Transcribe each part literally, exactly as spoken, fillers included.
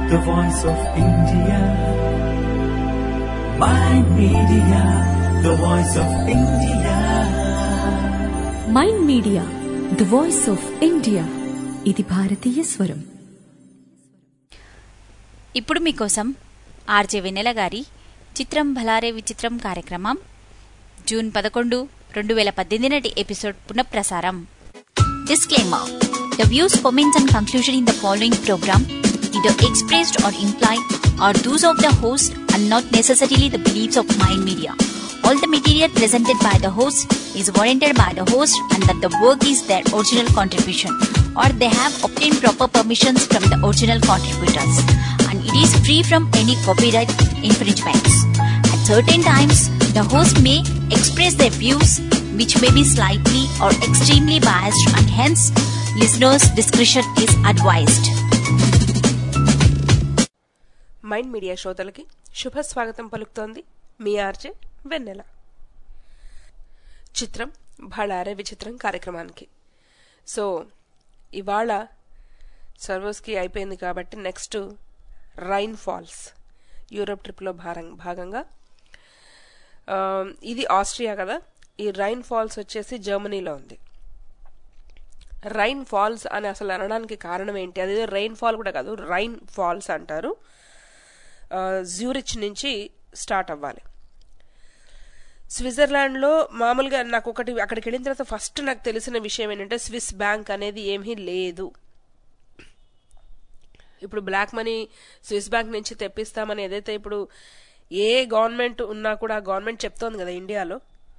the voice of India. Mind Media, the voice of India. Mind Media, the voice of India. ఇది భారతీయ స్వరం. ఇప్పుడు మీకోసం RJ వెన్నెల గారి చిత్రం భలారే విచిత్రం కార్యక్రమం జూన్ పదకొండు రెండు వేల పద్దెనిమిది నాటి ఎపిసోడ్ పునఃప్రసారం. Disclaimer: The views, comments and conclusion in the following program either expressed or implied are those of the host and not necessarily the beliefs of Mind Media. All the material presented by the host is warranted by the host and that the work is their original contribution or they have obtained proper permissions from the original contributors and it is free from any copyright infringements. At certain times, the host may express their views which may be slightly or extremely biased and hence listeners' discretion is advised. Mind Media శ్రోతలకి శుభ స్వాగతం పలుకుతోంది మీ RJ వెన్నెల. చిత్రం భళారే విచిత్రం కార్యక్రమానికి. So ఇవాళ సర్వోస్కి అయిపోయింది కాబట్టి నెక్స్ట్ రైన్ ఫాల్స్ యూరోప్ ట్రిప్లో భాగంగా ఇది ఆస్ట్రియా కదా. ఈ రైన్ ఫాల్స్ వచ్చేసి జర్మనీలో ఉంది. రైన్ ఫాల్స్ అని అసలు అనడానికి కారణం ఏంటి? అదే రెయిన్ ఫాల్ కూడా కాదు, రైన్ ఫాల్స్ అంటారు. జ్యూరిచ్ నుంచి స్టార్ట్ అవ్వాలి. స్విట్జర్లాండ్లో మామూలుగా నాకు ఒకటి అక్కడికి వెళ్ళిన తర్వాత ఫస్ట్ నాకు తెలిసిన విషయం ఏంటంటే స్విస్ బ్యాంక్ అనేది ఏమీ లేదు. ఇప్పుడు బ్లాక్ మనీ స్విస్ బ్యాంక్ నుంచి తెప్పిస్తామని ఏదైతే ఇప్పుడు ఏ గవర్నమెంట్ ఉన్నా కూడా ఆ గవర్నమెంట్ చెప్తోంది కదా ఇండియాలో.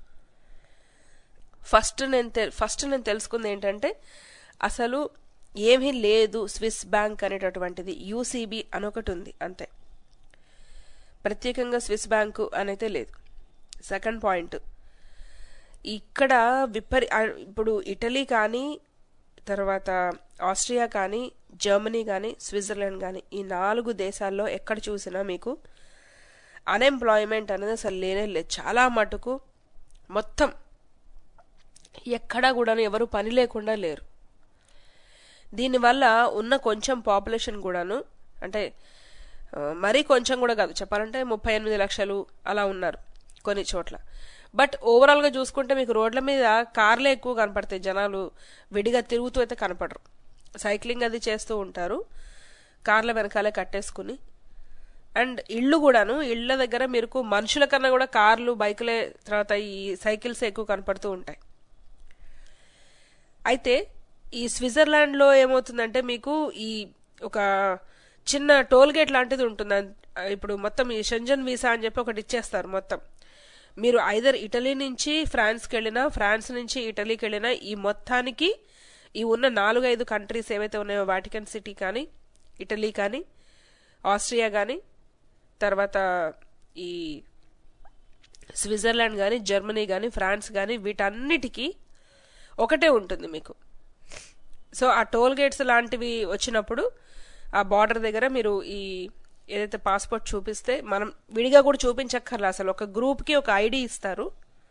ఫస్ట్ నేను ఫస్ట్ నేను తెలుసుకుంది ఏంటంటే అసలు ఏమీ లేదు స్విస్ బ్యాంక్ అనేటటువంటిది. యూసీబీ అని ఒకటి ఉంది అంతే, ప్రత్యేకంగా స్విస్ బ్యాంకు అనైతే లేదు. సెకండ్ పాయింట్, ఇక్కడ విపరీ ఇప్పుడు ఇటలీ కానీ తర్వాత ఆస్ట్రియా కానీ జర్మనీ కానీ స్విట్జర్లాండ్ కానీ ఈ నాలుగు దేశాల్లో ఎక్కడ చూసినా మీకు అన్ఎంప్లాయ్మెంట్ అనేది అసలు లేనే లేదు. చాలా మటుకు మొత్తం ఎక్కడా కూడా ఎవరు పని లేకుండా లేరు. దీనివల్ల ఉన్న కొంచెం పాపులేషన్ కూడాను అంటే మరీ కొంచెం కూడా కాదు, చెప్పాలంటే ముప్పై ఎనిమిది లక్షలు అలా ఉన్నారు కొన్ని చోట్ల. బట్ ఓవరాల్గా చూసుకుంటే మీకు రోడ్ల మీద కార్లే ఎక్కువ కనపడతాయి. జనాలు విడిగా తిరుగుతూ అయితే కనపడరు, సైక్లింగ్ అది చేస్తూ ఉంటారు కార్ల వెనకాలే కట్టేసుకుని. అండ్ ఇళ్ళు కూడాను, ఇళ్ల దగ్గర మీకు మనుషుల కన్నా కూడా కార్లు బైకులే తర్వాత ఈ సైకిల్స్ ఎక్కువ కనపడుతూ ఉంటాయి. అయితే ఈ స్విట్జర్లాండ్లో ఏమవుతుందంటే మీకు ఈ ఒక చిన్న టోల్ గేట్ లాంటిది ఉంటుంది. ఇప్పుడు మొత్తం ఈ షెంజన్ వీసా అని చెప్పి ఒకటి ఇచ్చేస్తారు. మొత్తం మీరు ఐదర్ ఇటలీ నుంచి ఫ్రాన్స్కి వెళ్ళినా ఫ్రాన్స్ నుంచి ఇటలీకి వెళ్ళినా ఈ మొత్తానికి ఈ ఉన్న నాలుగు ఐదు కంట్రీస్ ఏవైతే ఉన్నాయో వాటికన్ సిటీ కానీ ఇటలీ కానీ ఆస్ట్రియా కానీ తర్వాత ఈ స్విట్జర్లాండ్ కానీ జర్మనీ కానీ ఫ్రాన్స్ కానీ వీటన్నిటికీ ఒకటే ఉంటుంది మీకు. సో ఆ టోల్ గేట్స్ లాంటివి వచ్చినప్పుడు ఆ బార్డర్ దగ్గర మీరు ఈ ఏదైతే పాస్పోర్ట్ చూపిస్తే, మనం విడిగా కూడా చూపించక్కర్లా, అసలు ఒక గ్రూప్కి ఒక ఐడి ఇస్తారు.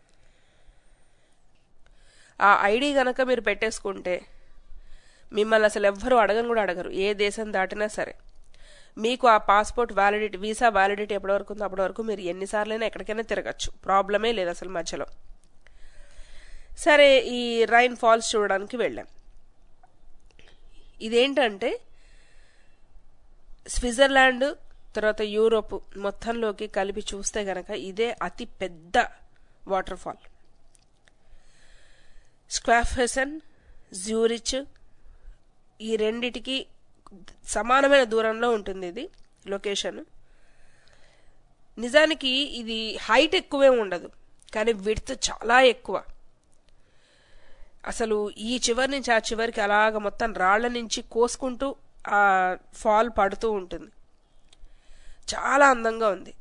ఆ ఐడి గనక మీరు పెట్టేసుకుంటే మిమ్మల్ని అసలు ఎవ్వరూ అడగని కూడా అడగరు, ఏ దేశం దాటినా సరే. మీకు ఆ పాస్పోర్ట్ వ్యాలిడిటీ వీసా వ్యాలిడిటీ ఎప్పటి వరకు ఉందో అప్పటి వరకు మీరు ఎన్నిసార్లైనా ఎక్కడికైనా తిరగచ్చు, ప్రాబ్లమే లేదు అసలు మధ్యలో. సరే, ఈ రైన్ ఫాల్స్ చూడడానికి వెళ్ళాం. ఇదేంటంటే స్విట్జర్లాండ్ తర్వాత యూరోప్ మొత్తంలోకి కలిపి చూస్తే గనక ఇదే అతి పెద్ద వాటర్ ఫాల్. స్క్వాఫెసన్, జ్యూరిచ్ ఈ రెండిటికి సమానమైన దూరంలో ఉంటుంది ఇది లొకేషన్. నిజానికి ఇది హైట్ ఎక్కువే ఉండదు కానీ విడ్త్ చాలా ఎక్కువ. అసలు ఈ చివరి నుంచి ఆ చివరికి అలాగ మొత్తం రాళ్ల నుంచి కోసుకుంటూ ఆ ఫాల్ పడుతూ ఉంటుంది. చాలా అందంగా ఉంది.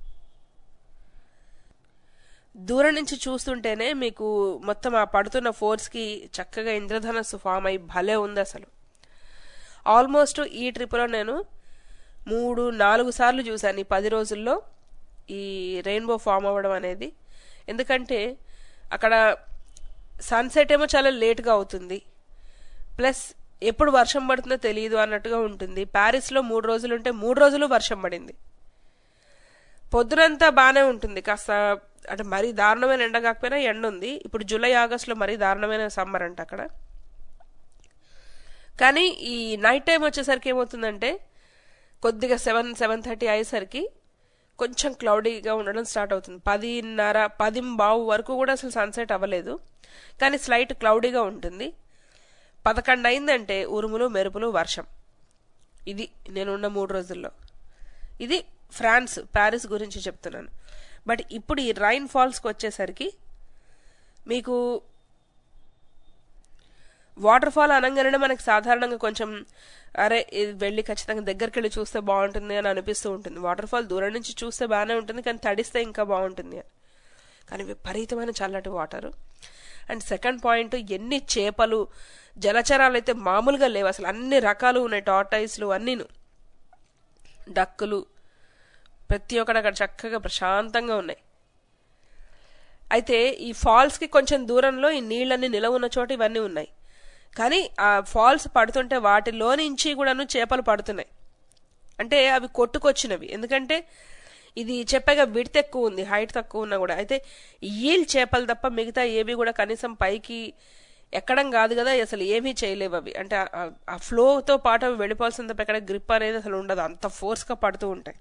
దూరం నుంచి చూస్తుంటేనే మీకు మొత్తం ఆ పడుతున్న ఫోర్స్కి చక్కగా ఇంద్రధనస్సు ఫామ్ అయి భలే ఉంది అసలు. ఆల్మోస్ట్ ఈ ట్రిప్లో నేను మూడు నాలుగు సార్లు చూశాను ఈ పది రోజుల్లో ఈ రెయిన్బో ఫామ్ అవ్వడం అనేది. ఎందుకంటే అక్కడ సన్సెట్ ఏమో చాలా లేట్గా అవుతుంది, ప్లస్ ఎప్పుడు వర్షం పడుతుందో తెలియదు అన్నట్టుగా ఉంటుంది. ప్యారిస్లో మూడు రోజులు ఉంటే మూడు రోజులు వర్షం పడింది. పొద్దునంతా బాగానే ఉంటుంది, కాస్త అంటే మరీ దారుణమైన ఎండ కాకపోయినా ఎండ ఉంది. ఇప్పుడు జూలై ఆగస్టులో మరీ దారుణమైన సమ్మర్ అంట అక్కడ. కానీ ఈ నైట్ టైం వచ్చేసరికి ఏమవుతుందంటే కొద్దిగా సెవెన్ సెవెన్ థర్టీ అయ్యేసరికి కొంచెం క్లౌడీగా ఉండడం స్టార్ట్ అవుతుంది. పదిన్నర పది బావు వరకు కూడా అసలు సన్సెట్ అవ్వలేదు, కానీ స్లైట్ క్లౌడీగా ఉంటుంది. పదకొండు అయిందంటే ఉరుములు మెరుపులు వర్షం. ఇది నేనున్న మూడు రోజుల్లో. ఇది ఫ్రాన్స్ ప్యారిస్ గురించి చెప్తున్నాను. బట్ ఇప్పుడు ఈ రైన్ ఫాల్స్కి వచ్చేసరికి మీకు వాటర్ ఫాల్ అనగానే మనకి సాధారణంగా కొంచెం అరే ఇది వెళ్ళి ఖచ్చితంగా దగ్గరికి వెళ్ళి చూస్తే బాగుంటుంది అని అనిపిస్తూ ఉంటుంది. వాటర్ ఫాల్ దూరం నుంచి చూస్తే బాగానే ఉంటుంది, కానీ తడిస్తే ఇంకా బాగుంటుంది అని. కానీ విపరీతమైన చల్లటి వాటరు. అండ్ సెకండ్ పాయింట్, ఎన్ని చేపలు జలచరాలు అయితే మామూలుగా లేవు అసలు. అన్ని రకాలు ఉన్నాయి, టార్టైస్లు అన్నీను, డక్కులు, ప్రతి ఒక్కటి అక్కడ చక్కగా ప్రశాంతంగా ఉన్నాయి. అయితే ఈ ఫాల్స్కి కొంచెం దూరంలో ఈ నీళ్ళన్నీ నిలవ ఉన్న చోట ఇవన్నీ ఉన్నాయి. కానీ ఆ ఫాల్స్ పడుతుంటే వాటిలో నుంచి కూడాను చేపలు పడుతున్నాయి. అంటే అవి కొట్టుకొచ్చినవి, ఎందుకంటే ఇది చెప్పగా విడ్త్ ఎక్కువ ఉంది, హైట్ తక్కువ ఉన్నా కూడా. అయితే ఈల్ చేపలు తప్ప మిగతా ఏవి కూడా కనీసం పైకి ఎక్కడం కాదు కదా, అసలు ఏమీ చేయలేవు అవి. అంటే ఆ ఫ్లోతో పాటు అవి వెళ్ళిపోవాల్సిన తప్ప ఎక్కడ గ్రిప్ అనేది అసలు ఉండదు, అంత ఫోర్స్గా పడుతూ ఉంటాయి.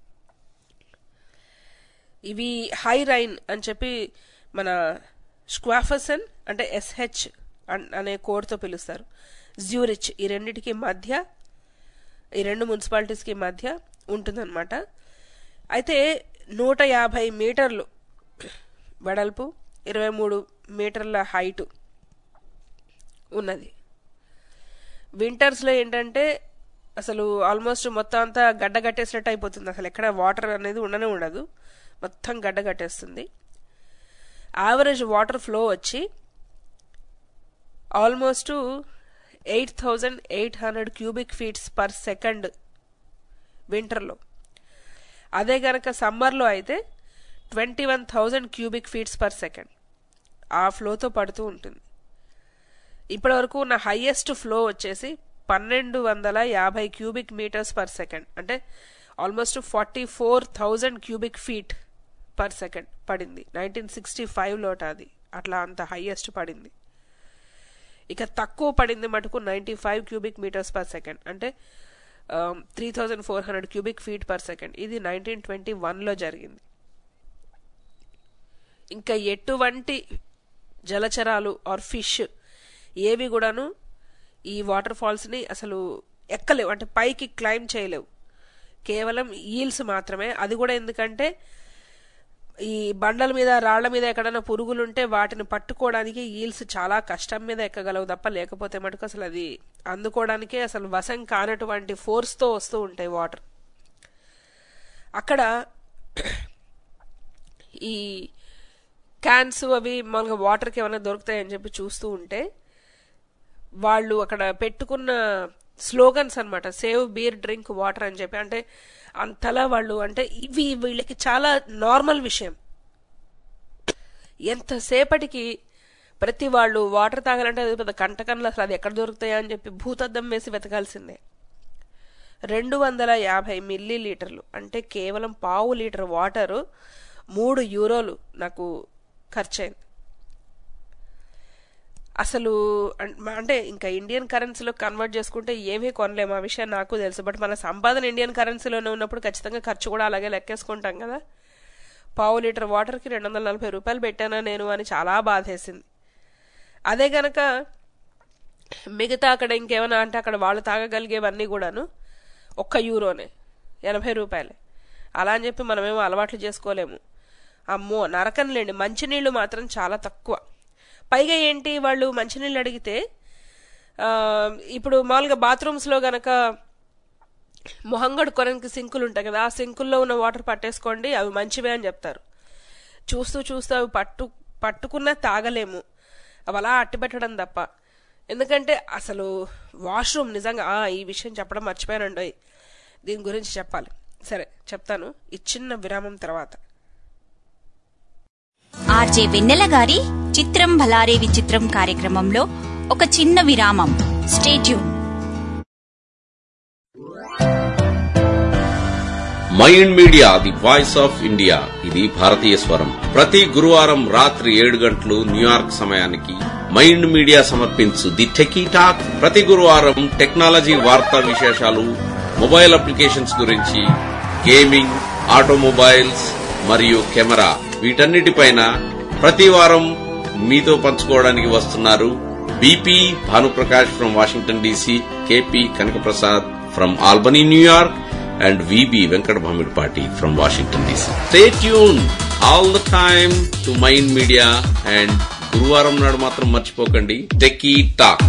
ఇవి హై రైన్ అని చెప్పి మన స్క్వాఫర్సన్ అంటే ఎస్హెచ్ అనే కోడ్తో పిలుస్తారు. జ్యూరిచ్, ఈ రెండిటికి మధ్య, ఈ రెండు మున్సిపాలిటీస్కి మధ్య ఉంటుందన్నమాట. అయితే నూట యాభై మీటర్లు వెడల్పు, ఇరవై మూడు మీటర్ల హైటు ఉన్నది. వింటర్స్లో ఏంటంటే అసలు ఆల్మోస్ట్ మొత్తం అంతా గడ్డ కట్టేసినట్టు అయిపోతుంది, అసలు ఎక్కడ వాటర్ అనేది ఉండనే ఉండదు, మొత్తం గడ్డ కట్టేస్తుంది. యావరేజ్ వాటర్ ఫ్లో వచ్చి almost eight thousand eight hundred cubic feets per second వింటర్లో. అదే గనక సమ్మర్లో అయితే twenty one thousand cubic feets per second ఆ ఫ్లోతో పడుతూ ఉంటుంది. ఇప్పటి వరకు ఉన్న హైయెస్ట్ ఫ్లో వచ్చేసి పన్నెండు వందల యాభై క్యూబిక్ మీటర్స్ పర్ సెకండ్, అంటే almost forty four thousand cubic feet per second పడింది. నైన్టీన్ సిక్స్టీ ఫైవ్లోట అది అట్లా అంత హైయెస్ట్ పడింది. ఇక తక్కువ పడింది మటుకు ninety five cubic metres per second, అంటే three thousand four hundred cubic feet per second. ఇది నైన్టీన్ ట్వంటీ వన్లో జరిగింది. ఇంకా ఎటువంటి జలచరాలు ఆర్ ఫిష్ ఏవి కూడాను ఈ వాటర్ ఫాల్స్ని అసలు ఎక్కలేవు, అంటే పైకి క్లైమ్ చేయలేవు. కేవలం ఈల్స్ మాత్రమే. అది కూడా ఎందుకంటే ఈ బండల మీద రాళ్ల మీద ఎక్కడైనా పురుగులుంటే వాటిని పట్టుకోవడానికి ఈల్స్ చాలా కష్టం మీద ఎక్కగలవు తప్ప, లేకపోతే మటుకు అసలు అది అందుకోవడానికే అసలు వశం కానటువంటి ఫోర్స్తో వస్తూ ఉంటాయి వాటర్. అక్కడ ఈ క్యాన్స్ అవి మామూలుగా వాటర్కి ఏమైనా దొరుకుతాయని చెప్పి చూస్తూ ఉంటే వాళ్ళు అక్కడ పెట్టుకున్న స్లోగన్స్ అనమాట, సేవ్ బీర్ డ్రింక్ వాటర్ అని చెప్పి. అంటే అంతలా వాళ్ళు, అంటే ఇవి వీళ్ళకి చాలా నార్మల్ విషయం. ఎంతసేపటికి ప్రతి వాళ్ళు వాటర్ తాగాలంటే అది పెద్ద కంటకన్లు, అసలు అది ఎక్కడ దొరుకుతాయా అని చెప్పి భూతద్దం వేసి వెతకాల్సిందే. రెండు వందల యాభై మిల్లీ లీటర్లు అంటే కేవలం పావు లీటర్ వాటరు మూడు యూరోలు నాకు ఖర్చయింది. అసలు అంటే ఇంకా ఇండియన్ కరెన్సీలో కన్వర్ట్ చేసుకుంటే ఏమీ కొనలేము, ఆ విషయం నాకు తెలుసు. బట్ మన సంపాదన ఇండియన్ కరెన్సీలోనే ఉన్నప్పుడు ఖచ్చితంగా ఖర్చు కూడా అలాగే లెక్కేసుకుంటాం కదా. పావు లీటర్ వాటర్కి రెండు వందల నలభై రూపాయలు పెట్టానా నేను అని చాలా బాధేసింది. అదే గనక మిగతా అక్కడ ఇంకేమైనా అంటే అక్కడ వాళ్ళు తాగగలిగేవన్నీ కూడాను ఒక్క యూరోనే, ఎనభై రూపాయలే. అలా అని చెప్పి మనమేమో అలవాట్లు చేసుకోలేము. అమ్మో నరకంలేండి. మంచినీళ్ళు మాత్రం చాలా తక్కువ. పైగా ఏంటి, వాళ్ళు మంచినీళ్ళు అడిగితే ఇప్పుడు మామూలుగా బాత్రూమ్స్లో గనక మొహం కడుక్కోవడానికి సింకులు ఉంటాయి కదా, ఆ సింకుల్లో ఉన్న వాటర్ పట్టేసుకోండి అవి మంచివే అని చెప్తారు. చూస్తూ చూస్తూ అవి పట్టు పట్టుకున్నా తాగలేము, అవి అలా అట్టిపెట్టడం తప్ప. ఎందుకంటే అసలు వాష్రూమ్ నిజంగా ఈ విషయం చెప్పడం మర్చిపోయానండి, దీని గురించి చెప్పాలి. సరే చెప్తాను ఈ చిన్న విరామం తర్వాత. ఆర్జే వెన్నెల గారి చిత్రం భలారే విచిత్రం కార్యక్రమంలో ఒక చిన్న విరామం. Stay tune. Mind Media, the voice of India. ఇది భారతీయ స్వరం. ప్రతి గురువారం రాత్రి ఏడు గంటలు న్యూయార్క్ సమయానికి మైండ్ మీడియా సమర్పించు ది టెకీ టాక్. ప్రతి గురువారం టెక్నాలజీ వార్తా విశేషాలు, మొబైల్ అప్లికేషన్స్ గురించి, గేమింగ్, ఆటోమొబైల్స్ మరియు కెమెరా, వీటన్నిటిపైన ప్రతి వారం మీతో పంచుకోవడానికి వస్తున్నారు BP Bhanuprakash from Washington DC, KP Kanakaprasad from Albany New York, and V B Venkat Bhamirpati from Washington D C. Stay tuned all the time to Mind Media, and గురువారం నాడు మాత్రం మర్చిపోకండి techie talk.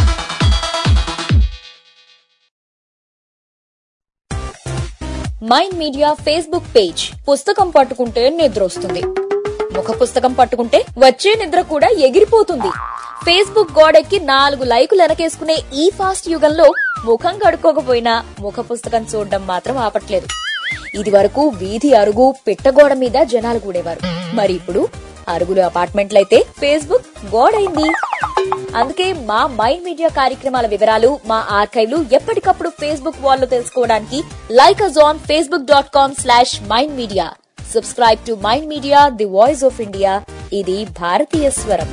Mind Media Facebook page. పుస్తకం పట్టుకుంటే నిద్ర వస్తుంది, ముఖ పుస్తకం పట్టుకుంటే వచ్చే నిద్ర కూడా ఎగిరిపోతుంది. ఫేస్బుక్ గోడెక్కి నాలుగు లైకులు వెనకేసుకునే ఈ ఫాస్ట్ యుగంలో ముఖం కడుక్కోకపోయినా ముఖ పుస్తకం చూడడం మాత్రం ఆపట్లేదు. ఇది వరకు వీధి అరుగు పిట్టగోడ మీద జనాలు కూడేవారు, మరి ఇప్పుడు అరుగులు అపార్ట్మెంట్లయితే ఫేస్బుక్ గోడైంది. అందుకే మా మైండ్ మీడియా కార్యక్రమాల వివరాలు, మా ఆర్కైవ్లు ఎప్పటికప్పుడు ఫేస్బుక్ వాల్లో తెలుసుకోవడానికి like us on Facebook dot com slash Mind Media. Subscribe to Mind Media, the voice of India. ఇది భారతీయ స్వరం.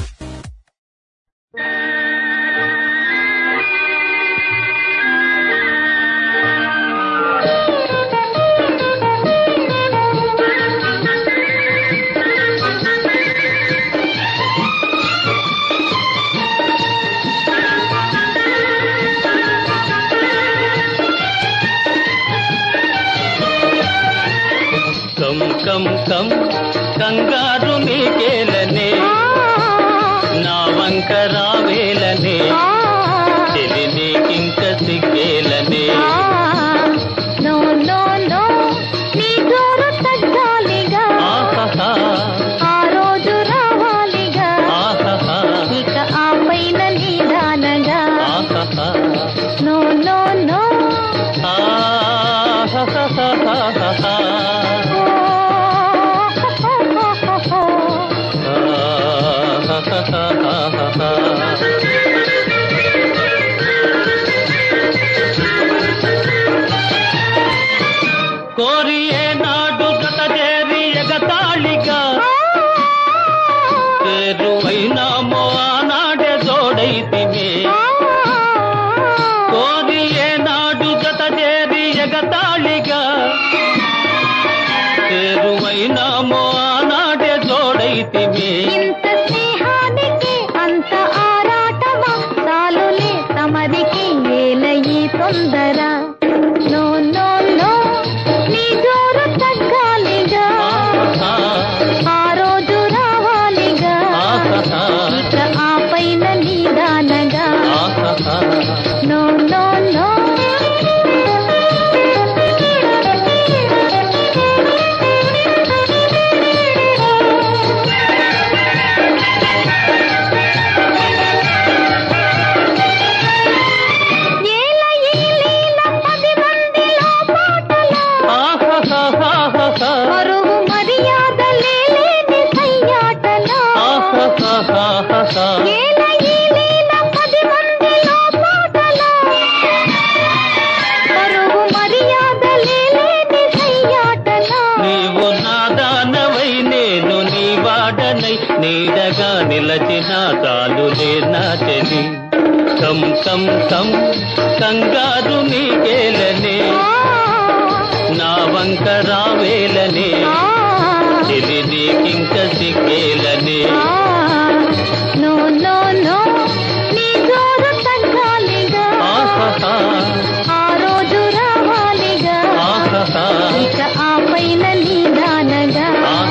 కం కం కం కంగారు నీకేలనే, నా వంక రావేలనే, చెలి నీకింక సిగ్గేలనే. నో నో నో నీ జోరు తగ్గాలిగా, ఆ రోజు రావాలిగా, ఇక ఆ పైన నీదానగా. నో నో నో కోరియే నాడు గత చేరి ఎగతాళిగా, చేరువైనామో ఆనాడే జోడైతిమే. కోరియే నాడు గత చేరి ఎగతాళిగా, చేరువైనామో ఆనాడే జోడైతిమే. ఇంత స్నేహానికి అంత ఆరాటమా, చాలులే తమరికి ఏలయి తొందర. నో నో నో నీ జోరు తగ్గాలిగా, ఆ రోజు రావాలిగా, ఇక ఆ పైన నీదానగా. నో నో నో నీడగా నిలచిన తాలులే నాచని. కం కం కం కంగారు నీకేలనే, నా వంక రావేలనే, చెలి నీకింక సిగ్గేలనే. నో నో నో నీ జోరు తగ్గాలిగా, ఆ రోజు రావాలిగా, ఇక ఆ పైన నీదానగా.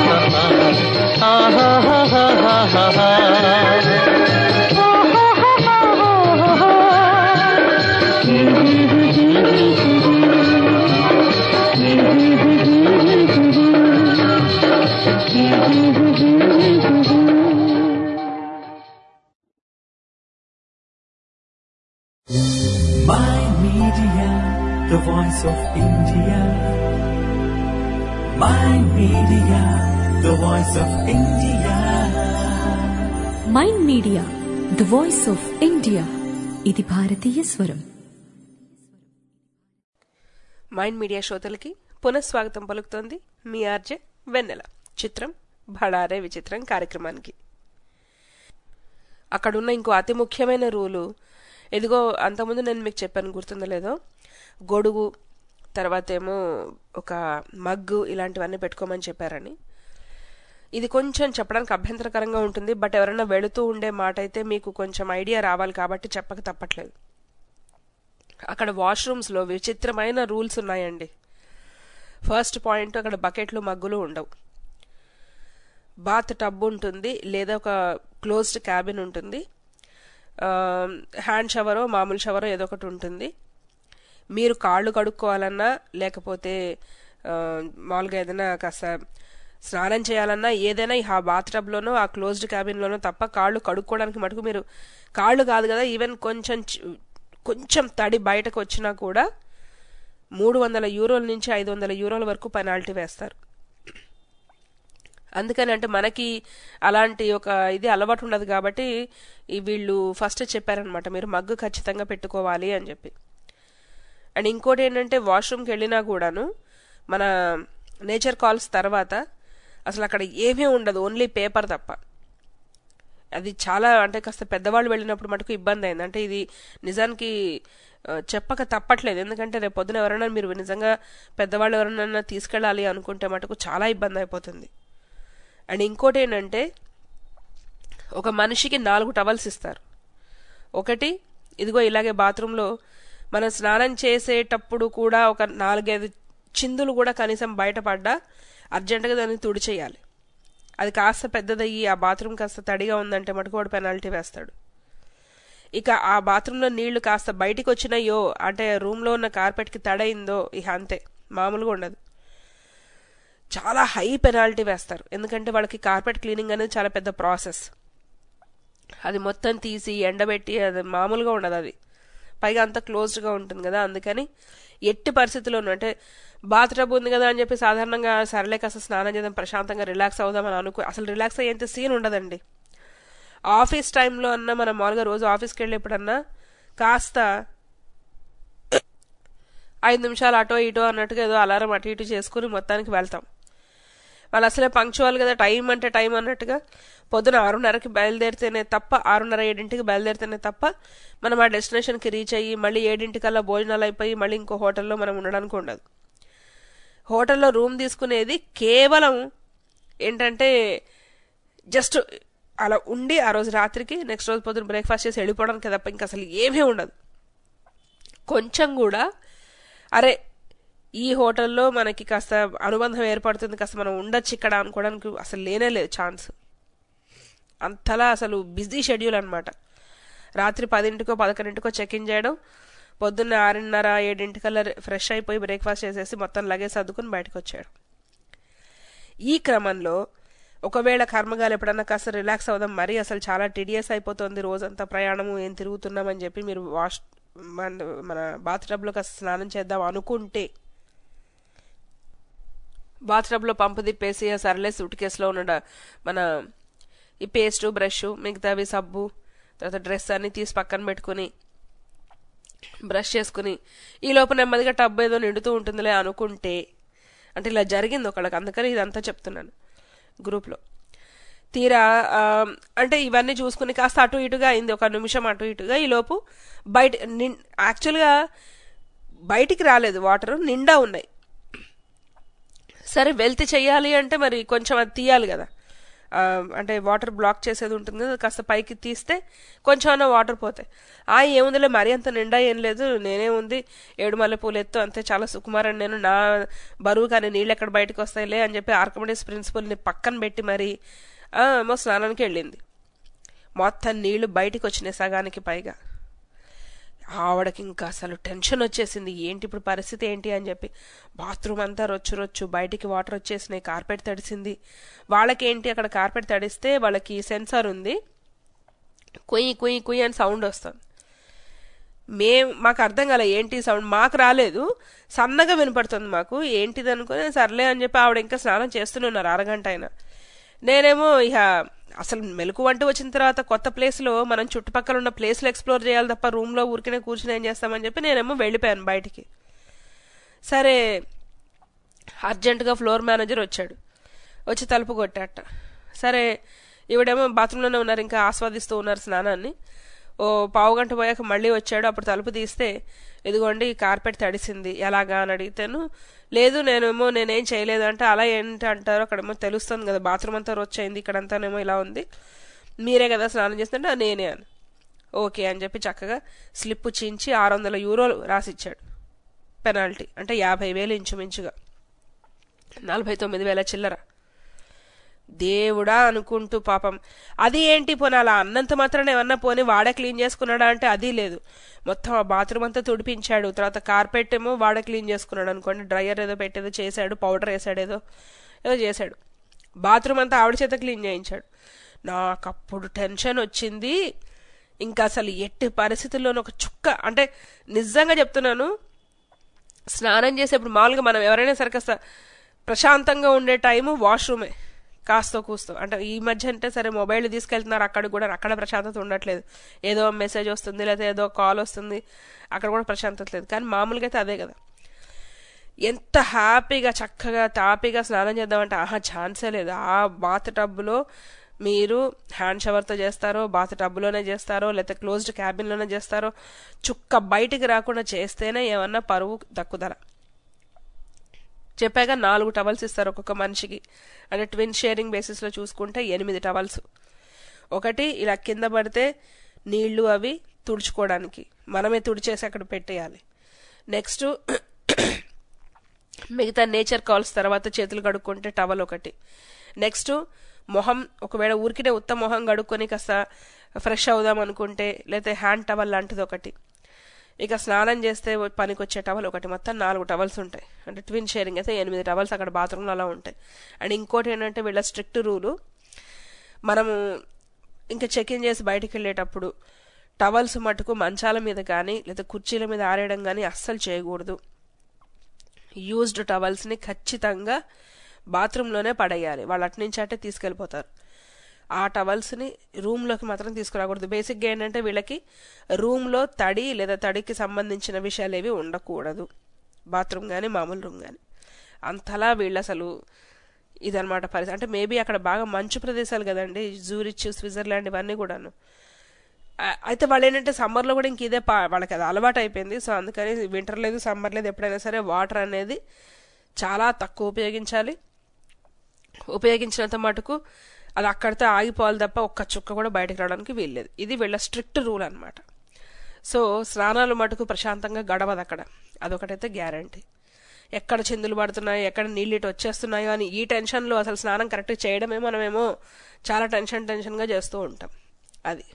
Mind Media, the voice of India. Mind Media, the voice of India. Mind Media the voice of India. ఇది భారతీయ స్వరం. మైండ్ మీడియా శ్రోతలకి పునఃస్వాగతం పలుకుతోంది మీ ఆర్జే వెన్నెల. చిత్రం భళారే విచిత్రం కార్యక్రమానికి. అక్కడున్న ఇంకో అతి ముఖ్యమైన రూలు, ఎదిగో అంతకుముందు నేను మీకు చెప్పాను, గుర్తుందో లేదో, గొడుగు తర్వాత ఏమో ఒక మగ్గు ఇలాంటివన్నీ పెట్టుకోమని చెప్పారని. ఇది కొంచెం చెప్పడానికి అభ్యంతరకరంగా ఉంటుంది, బట్ ఎవరైనా వెళుతూ ఉండే మాట అయితే మీకు కొంచెం ఐడియా రావాలి కాబట్టి చెప్పక తప్పట్లేదు. అక్కడ వాష్రూమ్స్లో విచిత్రమైన రూల్స్ ఉన్నాయండి. ఫస్ట్ పాయింట్, అక్కడ బకెట్లు మగ్గులు ఉండవు. బాత్ టబ్ ఉంటుంది లేదా ఒక క్లోజ్డ్ క్యాబిన్ ఉంటుంది. హ్యాండ్ షవరో మామూలు షవరో ఏదో ఒకటి ఉంటుంది. మీరు కాళ్ళు కడుక్కోవాలన్నా లేకపోతే మామూలుగా ఏదైనా కాస్త స్నానం చేయాలన్నా ఏదైనా ఆ బాత్ టబ్లోనో ఆ క్లోజ్డ్ క్యాబిన్లోనో తప్ప కాళ్ళు కడుక్కోవడానికి మటుకు మీరు కాళ్ళు కాదు కదా, ఈవెన్ కొంచెం కొంచెం తడి బయటకు వచ్చినా కూడా మూడు వందల యూరోల నుంచి ఐదు వందల యూరోల వరకు పెనాల్టీ వేస్తారు. అందుకని అంటే మనకి అలాంటి ఒక ఇది అలవాటు ఉండదు కాబట్టి వీళ్ళు ఫస్ట్ చెప్పారనమాట, మీరు మగ్గు ఖచ్చితంగా పెట్టుకోవాలి అని చెప్పి. అండ్ ఇంకోటి ఏంటంటే, వాష్రూమ్కి వెళ్ళినా కూడాను మన నేచర్ కాల్స్ తర్వాత అసలు అక్కడ ఏమీ ఉండదు, ఓన్లీ పేపర్ తప్ప. అది చాలా అంటే కాస్త పెద్దవాళ్ళు వెళ్ళినప్పుడు మటుకు ఇబ్బంది అయింది. అంటే ఇది నిజానికి చెప్పక తప్పట్లేదు, ఎందుకంటే రేపు పొద్దున ఎవరైనా మీరు నిజంగా పెద్దవాళ్ళు ఎవరైనా తీసుకెళ్ళాలి అనుకుంటే మటుకు చాలా ఇబ్బంది అయిపోతుంది. అండ్ ఇంకోటి ఏంటంటే, ఒక మనిషికి నాలుగు టవల్స్ ఇస్తారు. ఒకటి ఇదిగో ఇలాగే బాత్రూంలో మనం స్నానం చేసేటప్పుడు కూడా ఒక నాలుగైదు చిందులు కూడా కనీసం బయటపడ్డా అర్జెంటుగా దాన్ని తుడిచేయాలి. అది కాస్త పెద్దదయ్యి ఆ బాత్రూమ్ కాస్త తడిగా ఉందంటే మటుకు వాడు పెనాల్టీ వేస్తాడు. ఇక ఆ బాత్రూంలో నీళ్లు కాస్త బయటికి వచ్చినాయో అంటే రూమ్లో ఉన్న కార్పెట్కి తడైందో ఇక అంతే, మామూలుగా ఉండదు, చాలా హై పెనాల్టీ వేస్తారు. ఎందుకంటే వాళ్ళకి కార్పెట్ క్లీనింగ్ అనేది చాలా పెద్ద ప్రాసెస్. అది మొత్తం తీసి ఎండబెట్టి అది మామూలుగా ఉండదు, అది పైగా అంతా క్లోజ్డ్గా ఉంటుంది కదా. అందుకని ఎట్టి పరిస్థితుల్లోనూ అంటే బాత్ టబ్ ఉంది కదా అని చెప్పి సాధారణంగా సరలే కాస్త స్నానం చేద్దాం ప్రశాంతంగా రిలాక్స్ అవుదామని అనుకో, అసలు రిలాక్స్ అయ్యేంత సీన్ ఉండదండి. ఆఫీస్ టైంలో అన్నా మనం మామూలుగా రోజు ఆఫీస్కి వెళ్ళేప్పుడన్నా కాస్త ఐదు నిమిషాలు అటో ఇటో అన్నట్టుగా ఏదో అలారం అటు ఇటు చేసుకుని మొత్తానికి వెళ్తాం. వాళ్ళు అసలే పంక్చువల్ కదా, టైం అంటే టైం అన్నట్టుగా పొద్దున ఆరున్నరకి బయలుదేరితేనే తప్ప ఆరున్నర ఏడింటికి బయలుదేరితేనే తప్ప మనం ఆ డెస్టినేషన్కి రీచ్ అయ్యి మళ్ళీ ఏడింటికల్లా భోజనాలు అయిపోయి మళ్ళీ ఇంకో హోటల్లో మనం ఉండడానికి ఉండదు. హోటల్లో రూమ్ తీసుకునేది కేవలం ఏంటంటే జస్ట్ అలా ఉండి ఆ రోజు రాత్రికి నెక్స్ట్ రోజు పొద్దున బ్రేక్ఫాస్ట్ చేసి వెళ్ళిపోవడానికి తప్ప ఇంకా అసలు ఏమీ ఉండదు. కొంచెం కూడా అరే ఈ హోటల్లో మనకి కాస్త అనుబంధం ఏర్పడుతుంది, కాస్త మనం ఉండొచ్చు ఇక్కడ అనుకోవడానికి అసలు లేనే లేదు ఛాన్స్. అంతలా అసలు బిజీ షెడ్యూల్ అనమాట. రాత్రి పదింటికో పదకొండింటికో చెక్ ఇన్ చేయడం, పొద్దున్న ఆరున్నర ఏడింటికల్లా ఫ్రెష్ అయిపోయి బ్రేక్ఫాస్ట్ చేసేసి మొత్తం లగేజ్ సర్దుకుని బయటకు వచ్చాడు. ఈ క్రమంలో ఒకవేళ కర్మగాలు ఎప్పుడన్నా కాస్త రిలాక్స్ అవుదాం, మరీ అసలు చాలా టిడియస్ అయిపోతుంది రోజంతా ప్రయాణము ఏం తిరుగుతున్నామని చెప్పి మీరు వాష్ మన బాత్ టబ్లో కాస్త స్నానం చేద్దాం అనుకుంటే బాత్ టబ్లో పంపు తిప్పేసి సర్లే సూట్ కేసులో ఉన్న మన ఈ పేస్టు బ్రష్ మిగతావి సబ్బు తర్వాత డ్రెస్ అన్ని తీసి పక్కన పెట్టుకుని బ్రష్ చేసుకుని ఈ లోపు నెమ్మదిగా టబ్ ఏదో నిండుతూ ఉంటుందిలే అనుకుంటే, అంటే ఇలా జరిగింది ఒకళ్ళకి, అందుకని ఇదంతా చెప్తున్నాను గ్రూప్లో. తీరా అంటే ఇవన్నీ చూసుకుని కాస్త అటు ఇటుగా అయింది, ఒక నిమిషం అటు ఇటుగా. ఈ లోపు బయట యాక్చువల్గా బయటికి రాలేదు, వాటర్ నిండా ఉన్నాయి. సరే వెళ్తే చెయ్యాలి అంటే మరి కొంచెం అది తీయాలి కదా, అంటే వాటర్ బ్లాక్ చేసేది ఉంటుంది కదా, కాస్త పైకి తీస్తే కొంచెం అన్న వాటర్ పోతాయి. ఆ ఏముందిలే మరీ అంత నిండా ఏం లేదు, నేనే ఉంది ఏడు మల్లె పూలు ఎత్తు అంతే, చాలా సుకుమారని నేను, నా బరువు కానీ నీళ్ళు ఎక్కడ బయటకు వస్తాయిలే అని చెప్పి ఆర్కమిడీస్ ప్రిన్సిపల్ని పక్కన పెట్టి మరి ఏమో స్నానానికి వెళ్ళింది. మొత్తం నీళ్లు బయటికి వచ్చినాయి సగానికి పైగా. ఆవిడకి ఇంకా అసలు టెన్షన్ వచ్చేసింది, ఏంటి ఇప్పుడు పరిస్థితి ఏంటి అని చెప్పి. బాత్రూమ్ అంతా రొచ్చు రొచ్చు, బయటికి వాటర్ వచ్చేసినాయి, కార్పెట్ తడిసింది. వాళ్ళకేంటి అక్కడ కార్పెట్ తడిస్తే వాళ్ళకి సెన్సార్ ఉంది, కుయ్యి కుయ్యి కుయ్యి అని సౌండ్ వస్తుంది. మేం మాకు అర్థం కాలే ఏంటి సౌండ్, మాకు రాలేదు, సన్నగా వినపడుతుంది మాకు, ఏంటిది అనుకుని సర్లే అని చెప్పి ఆవిడ ఇంకా స్నానం చేస్తూనే ఉన్నారు అరగంట అయినా. నేనేమో ఇక అసలు మెలకు అంటూ వచ్చిన తర్వాత కొత్త ప్లేస్లో మనం చుట్టుపక్కల ఉన్న ప్లేస్లు ఎక్స్ప్లోర్ చేయాలి తప్ప రూమ్లో ఊరికనే కూర్చుని ఏం చేస్తామని చెప్పి నేనేమో వెళ్ళిపోయాను బయటికి. సరే అర్జెంటుగా ఫ్లోర్ మేనేజర్ వచ్చాడు, వచ్చి తలుపు కొట్టాట. సరే ఈవిడేమో బాత్రూంలోనే ఉన్నారు, ఇంకా ఆస్వాదిస్తూ ఉన్నారు స్నానాన్ని. ఓ పావు గంట పోయాక మళ్ళీ వచ్చాడు. అప్పుడు తలుపు తీస్తే ఇదిగోండి కార్పెట్ తడిసింది ఎలాగా అని అడిగితేను, లేదు నేనేమో నేనేం చేయలేదు అంటే, అలా ఏంటి అంటారు, అక్కడేమో తెలుస్తుంది కదా బాత్రూమ్ అంతా వచ్చేయింది, ఇక్కడంతానేమో ఇలా ఉంది, మీరే కదా స్నానం చేస్తుంటే నేనే అని. ఓకే అని చెప్పి చక్కగా స్లిప్ చించి ఆరు వందల యూరోలు రాసిచ్చాడు పెనాల్టీ, అంటే యాభై వేలు ఇంచుమించుగా, నలభై తొమ్మిది వేల చిల్లర. దేవుడా అనుకుంటూ పాపం. అది ఏంటి పోనీ అలా అన్నంత మాత్రం ఏమన్నా పోనీ వాడే క్లీన్ చేసుకున్నాడా అంటే అది లేదు, మొత్తం ఆ బాత్రూమ్ అంతా తుడిపించాడు. తర్వాత కార్పెట్ ఏమో వాడే క్లీన్ చేసుకున్నాడు అనుకోండి, డ్రైయర్ ఏదో పెట్టేదో చేశాడు, పౌడర్ వేసాడు, ఏదో ఏదో చేశాడు. బాత్రూమ్ అంతా ఆవిడ చేత క్లీన్ చేయించాడు. నాకు అప్పుడు టెన్షన్ వచ్చింది. ఇంకా అసలు ఎట్టి పరిస్థితుల్లోనూ ఒక చుక్క, అంటే నిజంగా చెప్తున్నాను, స్నానం చేసేప్పుడు మామూలుగా మనం ఎవరైనా సరే కాస్త ప్రశాంతంగా ఉండే టైము వాష్రూమే, కాస్తో కూస్తో. అంటే ఈ మధ్య అంటే సరే మొబైల్ తీసుకెళ్తున్నారు, అక్కడ కూడా అక్కడ ప్రశాంతత ఉండట్లేదు, ఏదో మెసేజ్ వస్తుంది లేదా ఏదో కాల్ వస్తుంది, అక్కడ కూడా ప్రశాంతత లేదు. కానీ మామూలుగా అయితే అదే కదా. ఎంత హ్యాపీగా చక్కగా తాపీగా స్నానం చేద్దామంటే ఆహా ఛాన్సే లేదు. ఆ బాత్ టబ్లో మీరు హ్యాండ్ షవర్తో చేస్తారో, బాత్ టబ్లోనే చేస్తారో, లేకపోతే క్లోజ్డ్ క్యాబిన్లోనే చేస్తారో, చుక్క బయటికి రాకుండా చేస్తేనే ఏమన్నా పరువు దక్కుదల. చెప్పాక నాలుగు టవల్స్ ఇస్తారు ఒక్కొక్క మనిషికి, అంటే ట్విన్ షేరింగ్ బేసిస్లో చూసుకుంటే ఎనిమిది టవల్స్. ఒకటి ఇలా కింద పడితే నీళ్లు అవి తుడుచుకోవడానికి మనమే తుడిచేసి అక్కడ పెట్టేయాలి. నెక్స్ట్ మిగతా నేచర్ కాల్స్ తర్వాత చేతులు కడుక్కుంటే టవల్ ఒకటి. నెక్స్ట్ మొహం ఒకవేళ ఊరికినే ఉత్త మొహం కడుక్కొని కాస్త ఫ్రెష్ అవుదాం అనుకుంటే లేకపోతే హ్యాండ్ టవల్ లాంటిది ఒకటి. ఇక స్నానం చేస్తే పనికి వచ్చే టవల్ ఒకటి. మొత్తం నాలుగు టవల్స్ ఉంటాయి. అంటే ట్విన్ షేరింగ్ అయితే ఎనిమిది టవల్స్ అక్కడ బాత్రూంలో అలా ఉంటాయి. అండ్ ఇంకోటి ఏంటంటే వీళ్ళ స్ట్రిక్ట్ రూలు, మనము ఇంకా చెక్ ఇన్ చేసి బయటికి వెళ్ళేటప్పుడు టవల్స్ మటుకు మంచాల మీద కానీ లేదా కుర్చీల మీద ఆరేయడం కానీ అస్సలు చేయకూడదు. యూజ్డ్ టవల్స్ని ఖచ్చితంగా బాత్రూంలోనే పడేయాలి. వాళ్ళు అటు నుంచి అటే తీసుకెళ్ళిపోతారు. ఆ టవల్స్ని రూమ్లోకి మాత్రం తీసుకురాకూడదు. బేసిక్గా ఏంటంటే వీళ్ళకి రూమ్లో తడి లేదా తడికి సంబంధించిన విషయాలు ఏవి ఉండకూడదు, బాత్రూమ్ కానీ మామూలు రూమ్ కానీ. అంతలా వీళ్ళు అసలు ఇదనమాట పరిస్థితి. అంటే మేబీ అక్కడ బాగా మంచు ప్రదేశాలు కదండి, జూరిచ్, స్విట్జర్లాండ్ ఇవన్నీ కూడాను. అయితే వాళ్ళు ఏంటంటే సమ్మర్లో కూడా ఇంక ఇదే పా వాళ్ళకి అది అలవాటు అయిపోయింది. సో అందుకని వింటర్ లేదు సమ్మర్ లేదు ఎప్పుడైనా సరే వాటర్ అనేది చాలా తక్కువ ఉపయోగించాలి. ఉపయోగించినంత మటుకు అది అక్కడితో ఆగిపోవాలి తప్ప ఒక్క చుక్క కూడా బయటకు రావడానికి వీల్లేదు. ఇది వీళ్ళ స్ట్రిక్ట్ రూల్ అనమాట. సో స్నానాలు మటుకు ప్రశాంతంగా గడవదు అక్కడ, అదొకటైతే గ్యారంటీ. ఎక్కడ చిందులు పడుతున్నాయో ఎక్కడ నీళ్ళు ఇటు వచ్చేస్తున్నాయో అని ఈ టెన్షన్లో అసలు స్నానం కరెక్ట్గా చేయడమే మనమేమో చాలా టెన్షన్ టెన్షన్గా చేస్తూ ఉంటాం. అది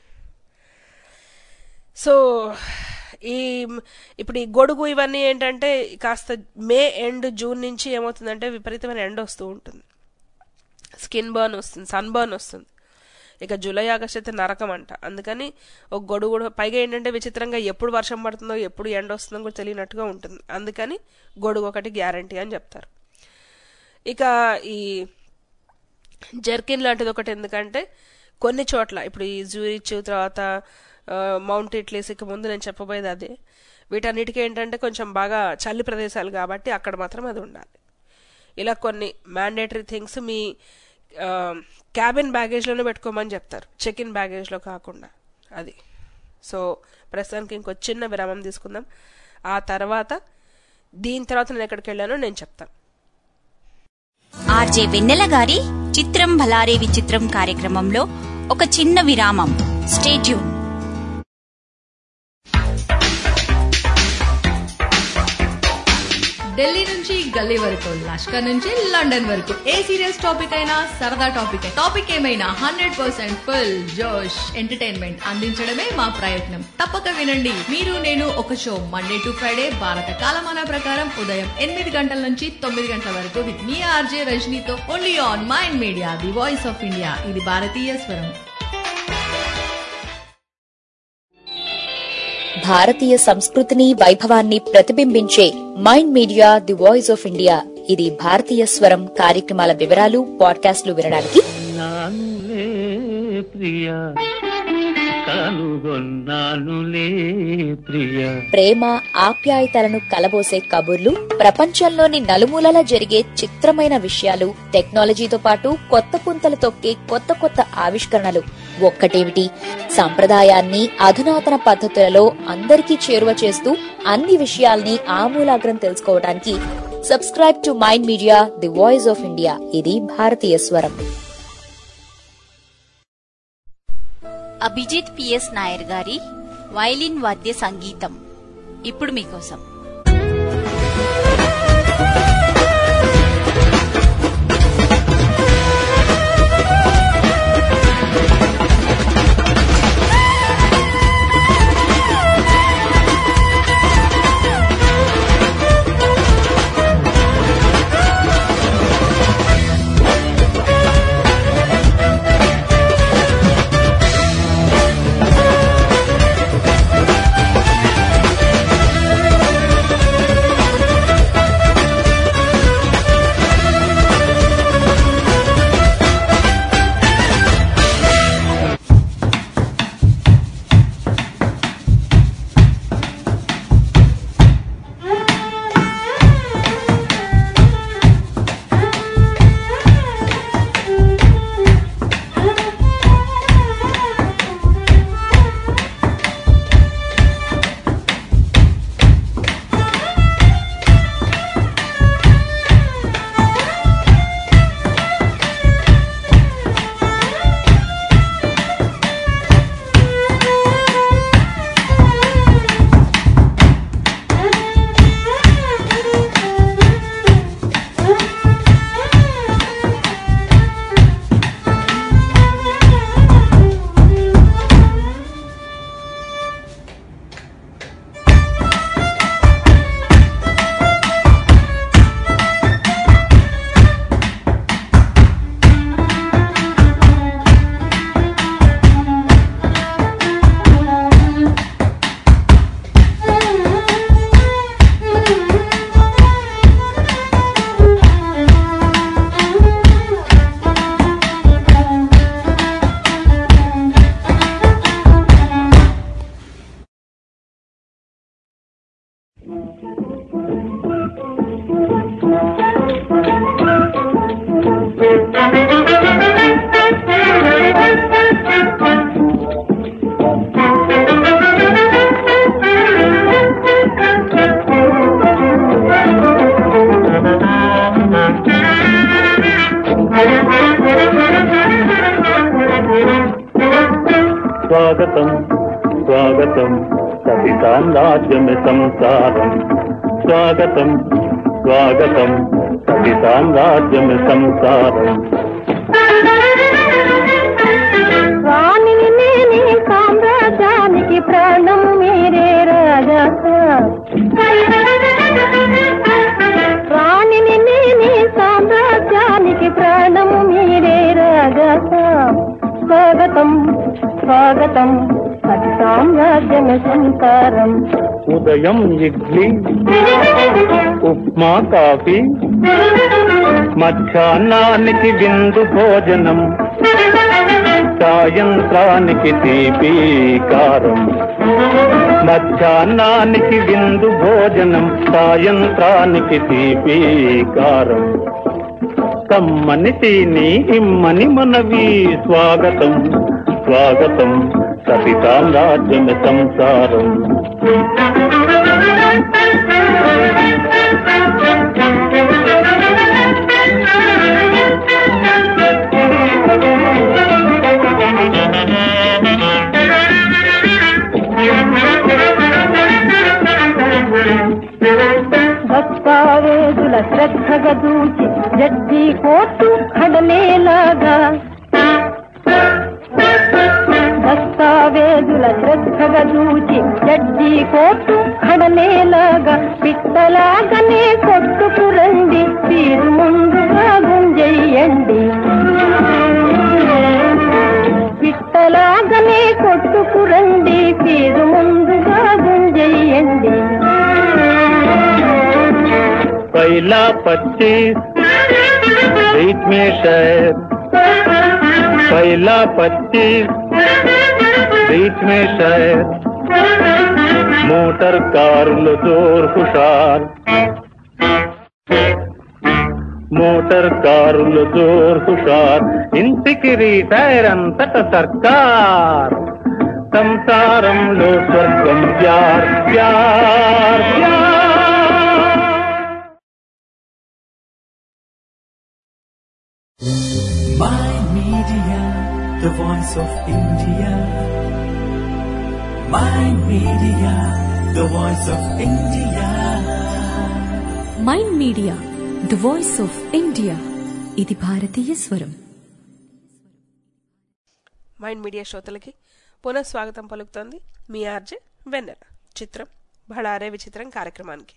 సో ఈ ఇప్పుడు ఈ గొడుగు ఇవన్నీ ఏంటంటే కాస్త మే ఎండ్ జూన్ నుంచి ఏమవుతుందంటే విపరీతమైన ఎండ వస్తూ ఉంటుంది, స్కిన్ బర్న్ వస్తుంది, సన్ బర్న్ వస్తుంది. ఇక జూలై ఆగస్ట్ అయితే నరకం అంట. అందుకని ఒక గొడుగు పైగా ఏంటంటే విచిత్రంగా ఎప్పుడు వర్షం పడుతుందో ఎప్పుడు ఎండ వస్తుందో కూడా తెలియనట్టుగా ఉంటుంది. అందుకని గొడుగు ఒకటి గ్యారంటీ అని చెప్తారు. ఇక ఈ జర్కిన్ లాంటిది ఒకటి, ఎందుకంటే కొన్ని చోట్ల ఇప్పుడు ఈ జూరిచ్ తర్వాత మౌంట్ ఇట్లీస్ ఇక ముందు నేను చెప్పబోయేది అదే, వీటన్నిటికీ ఏంటంటే కొంచెం బాగా చలి ప్రదేశాలు కాబట్టి అక్కడ మాత్రం అది ఉండాలి. ఇలా కొన్ని మ్యాండేటరీ థింగ్స్ మీ క్యాబిన్ బ్యాగేజ్లోనే పెట్టుకోమని చెప్తారు, చెక్ ఇన్ బ్యాగేజ్లో కాకుండా. అది సో ప్రస్తుతానికి ఇంకో చిన్న విరామం తీసుకుందాం. ఆ తర్వాత దీని తర్వాత నేను ఎక్కడికి వెళ్ళానో నేను చెప్తాను. ఆర్జే వెన్నెల గారి చిత్రం భలారే విచిత్రం కార్యక్రమంలో ఒక చిన్న విరామం. Stay tune. ఢిల్లీ నుంచి గల్లీ వరకు, లష్కర్ నుంచి లండన్ వరకు, ఏ సీరియస్ టాపిక్ అయినా సరదా టాపిక్ టాపిక్ ఏమైనా హండ్రెడ్ పర్సెంట్ ఫుల్ జోష్ ఎంటర్టైన్మెంట్ అందించడమే మా ప్రయత్నం. తప్పక వినండి. మీరు నేను ఒక షో మండే టు ఫ్రైడే భారత కాలమాన ప్రకారం ఉదయం ఎనిమిది గంటల నుంచి తొమ్మిది గంటల వరకు విత్ మీ ఆర్జే రజనీతో only on Mind Media, the voice of India. ఇది భారతీయ స్వరం. భారతీయ సంస్కృతిని వైభవాన్ని ప్రతిబింబించే Mind Media the voice of India. ఇది భారతీయ స్వరం కార్యక్రమాల వివరాలు పాడ్కాస్ట్లు వినడానికి నానులే ప్రియా కనుగొన్నానులే ప్రియా. ప్రేమ ఆప్యాయతలను కలబోసే కబుర్లు, ప్రపంచంలోని నలుమూలలా జరిగే చిత్రమైన విషయాలు, టెక్నాలజీతో పాటు కొత్త పుంతలు తొక్కే కొత్త కొత్త ఆవిష్కరణలు. ఒక్కటేమిటి, సంప్రదాయాన్ని అధునాతన పద్ధతులలో అందరికీ చేరువ చేస్తూ అన్ని విషయాల్ని ఆమూలాగ్రం తెలుసుకోవడానికి subscribe to Mind Media the voice of India. ఇది భారతీయ స్వరం. అభిజిత్ పిఎస్ నాయర్ గారి వైలిన్ వాద్య సంగీతం ఇప్పుడు మీకోసం. స్వాగతం స్వాగతం సతి సామ్రాజ్యమే సంసారం. స్వాగతం స్వాగతం సతి సామ్రాజ్యమే సంసారం. రాణిని నేనే సామ్రాజ్యానికి ప్రాణం మీరే రాజా. రాణిని నేనే సామ్రాజ్యానికి ప్రాణం మీరే రాజా. స్వాగతం స్వాగతం సతి సామ్రాజ్యమే సంసారం. ఉదయం ఇడ్లీ, ఉప్మా, కాఫీ, మధ్యాహ్నానికి విందు భోజనం, సాయంత్రానికి తీపి కారం. మధ్యాహ్నానికి విందు భోజనం, సాయంత్రానికి తీపి కారం. కమ్మని తిని ఇమ్మని మనవి. స్వాగతం స్వాగతం సతి సామ్రాజ్యమే సంసారం. దస్తావేజుల శ్రద్ధగా దూచి జడ్జి కోర్టు కడలేలాగా. దస్తావేజుల శ్రద్ధగా దూచి జడ్జి కోర్టు కడలేలాగా. పిట్టలాగనే కొట్టుకు రండి, తీరు ముందుగా గుంజెయ్యండి. పిట్టలాగనే కొట్టుకు రండి, తీరు ముందుగా గుంజెయ్యండి. पहला पच्चीस बीच में शहर, पहला पच्चीस बीच में शायर मोटर कारलो जोर हुशार మోటార్ కారులు జోర్ హుషార్ ఇంటికి రీటైరంతట సర్కార్ సంసారంలో స్వర్గం ప్యార్ ప్యార్ ప్యార్. My Media, the voice of India. My Media, the voice of India. Mind Media the voice of India. ఇది భారతీయ స్వరం. మైండ్ మీడియా శ్రోతలకి పునఃస్వాగతం పలుకుతోంది మీ ఆర్జే వెన్నెల. చిత్రం భళారే విచిత్రం కార్యక్రమానికి.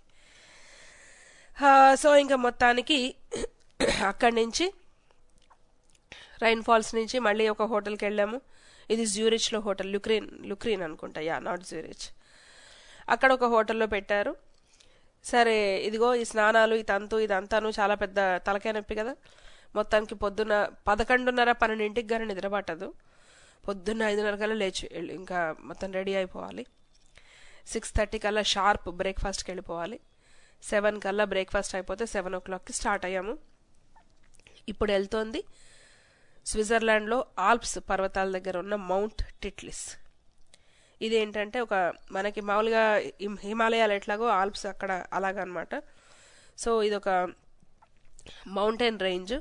సో ఇంకా మొత్తానికి అక్కడి నుంచి రైన్ ఫాల్స్ నుంచి మళ్ళీ ఒక హోటల్కి వెళ్ళాము. ఇది జ్యూరిచ్లో హోటల్, లుక్రీన్ లుక్రీన్ అనుకుంటా, యా నాట్ జ్యూరిచ్. అక్కడ ఒక హోటల్లో పెట్టారు. సరే ఇదిగో ఈ స్నానాలు ఈ తంతు ఇదంతాను చాలా పెద్ద తలకాయ నొప్పి కదా. మొత్తానికి పొద్దున్న పదకొండున్నర పన్నెండింటికి కానీ నిద్ర పట్టదు. పొద్దున్న ఐదున్నర కల్లా లేచి ఇంకా మొత్తం రెడీ అయిపోవాలి. సిక్స్ థర్టీ కల్లా షార్ప్ బ్రేక్ఫాస్ట్కి వెళ్ళిపోవాలి. సెవెన్ కల్లా బ్రేక్ఫాస్ట్ అయిపోతే సెవెన్ ఓ క్లాక్కి స్టార్ట్ అయ్యాము. ఇప్పుడు వెళ్తోంది స్విట్జర్లాండ్లో ఆల్ప్స్ పర్వతాల దగ్గర ఉన్న మౌంట్ టిట్లిస్. ఇదేంటంటే ఒక మనకి మామూలుగా హిమాలయాలు ఎట్లాగో ఆల్ప్స్ అక్కడ అలాగనమాట. సో ఇదొక మౌంటైన్ రేంజ్.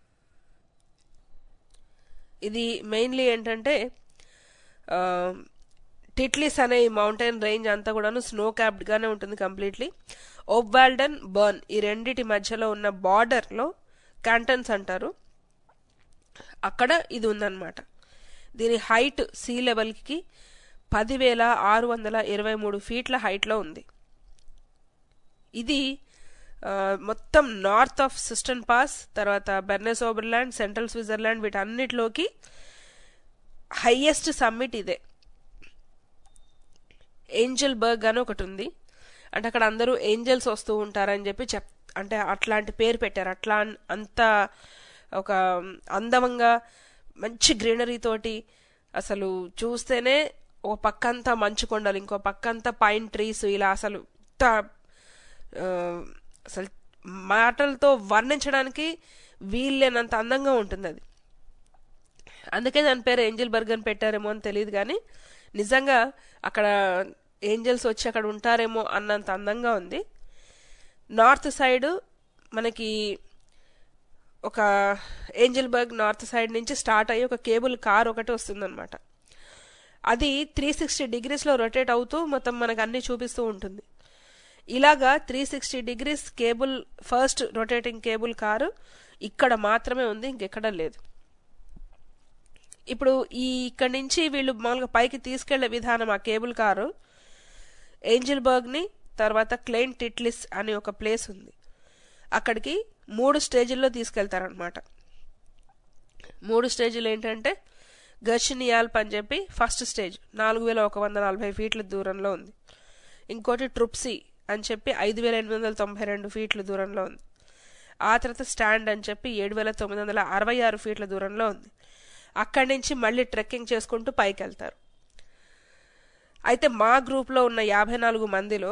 ఇది మెయిన్లీ ఏంటంటే టిట్లిస్ అనే ఈ మౌంటైన్ రేంజ్ అంతా కూడాను స్నో క్యాప్డ్గానే ఉంటుంది కంప్లీట్లీ. ఓబ్వాల్డన్, బర్న్ ఈ రెండిటి మధ్యలో ఉన్న బార్డర్లో క్యాంటన్స్ అంటారు, అక్కడ ఇది ఉందన్నమాట. దీని హైట్ సీ లెవెల్కి పదివేల ఆరు వందల ఇరవై మూడు ఫీట్ల హైట్లో ఉంది. ఇది మొత్తం నార్త్ ఆఫ్ సిస్టన్ పాస్, తర్వాత బెర్నెస్ ఓబర్లాండ్, సెంట్రల్ స్విట్జర్లాండ్ వీటన్నిటిలోకి హైయెస్ట్ సమ్మిట్ ఇదే. ఏంజల్ బర్గ్ అని ఒకటి ఉంది, అంటే అక్కడ అందరూ ఏంజల్స్ వస్తూ ఉంటారని చెప్పి చెప్ అంటే అట్లాంటి పేరు పెట్టారు. అట్లా అంత ఒక అందమంగా మంచి గ్రీనరీ తోటి అసలు చూస్తేనే ఓ పక్కంతా మంచు కొండలు, ఇంకో పక్కంతా పైన్ ట్రీస్, ఇలా అసలు అసలు మాటలతో వర్ణించడానికి వీల్లేనంత అందంగా ఉంటుంది అది. అందుకే దాని పేరు ఏంజల్ బర్గ్ అని పెట్టారేమో అని తెలియదు, కానీ నిజంగా అక్కడ ఏంజల్స్ వచ్చి అక్కడ ఉంటారేమో అన్నంత అందంగా ఉంది. నార్త్ సైడ్ మనకి ఒక ఏంజల్ బర్గ్ నార్త్ సైడ్ నుంచి స్టార్ట్ అయ్యి ఒక కేబుల్ కార్ ఒకటి వస్తుందన్నమాట. అది త్రీ సిక్స్టీ డిగ్రీస్లో రొటేట్ అవుతూ మొత్తం మనకు అన్ని చూపిస్తూ ఉంటుంది. ఇలాగా three sixty degrees cable, first rotating cable car ఇక్కడ మాత్రమే ఉంది, ఇంకెక్కడ లేదు. ఇప్పుడు ఈ ఇక్కడి నుంచి వీళ్ళు మామూలుగా పైకి తీసుకెళ్లే విధానం, ఆ కేబుల్ కారు ఏంజల్ బర్గ్ని తర్వాత క్లెయిన్ టిట్లిస్ అని ఒక ప్లేస్ ఉంది, అక్కడికి మూడు స్టేజీల్లో తీసుకెళ్తారనమాట. మూడు స్టేజీలు ఏంటంటే గర్షినియాల్ప్ అని చెప్పి ఫస్ట్ స్టేజ్ నాలుగు వేల ఒక వంద నలభై ఫీట్ల దూరంలో ఉంది. ఇంకోటి ట్రుప్సీ అని చెప్పి ఐదు వేల ఎనిమిది వందల తొంభై రెండు ఫీట్ల దూరంలో ఉంది. ఆ తర్వాత స్టాండ్ అని చెప్పి ఏడు వేల తొమ్మిది వందల అరవై ఆరు ఫీట్ల దూరంలో ఉంది. అక్కడి నుంచి మళ్ళీ ట్రెక్కింగ్ చేసుకుంటూ పైకి వెళ్తారు. అయితే మా గ్రూప్లో ఉన్న యాభై నాలుగు మందిలో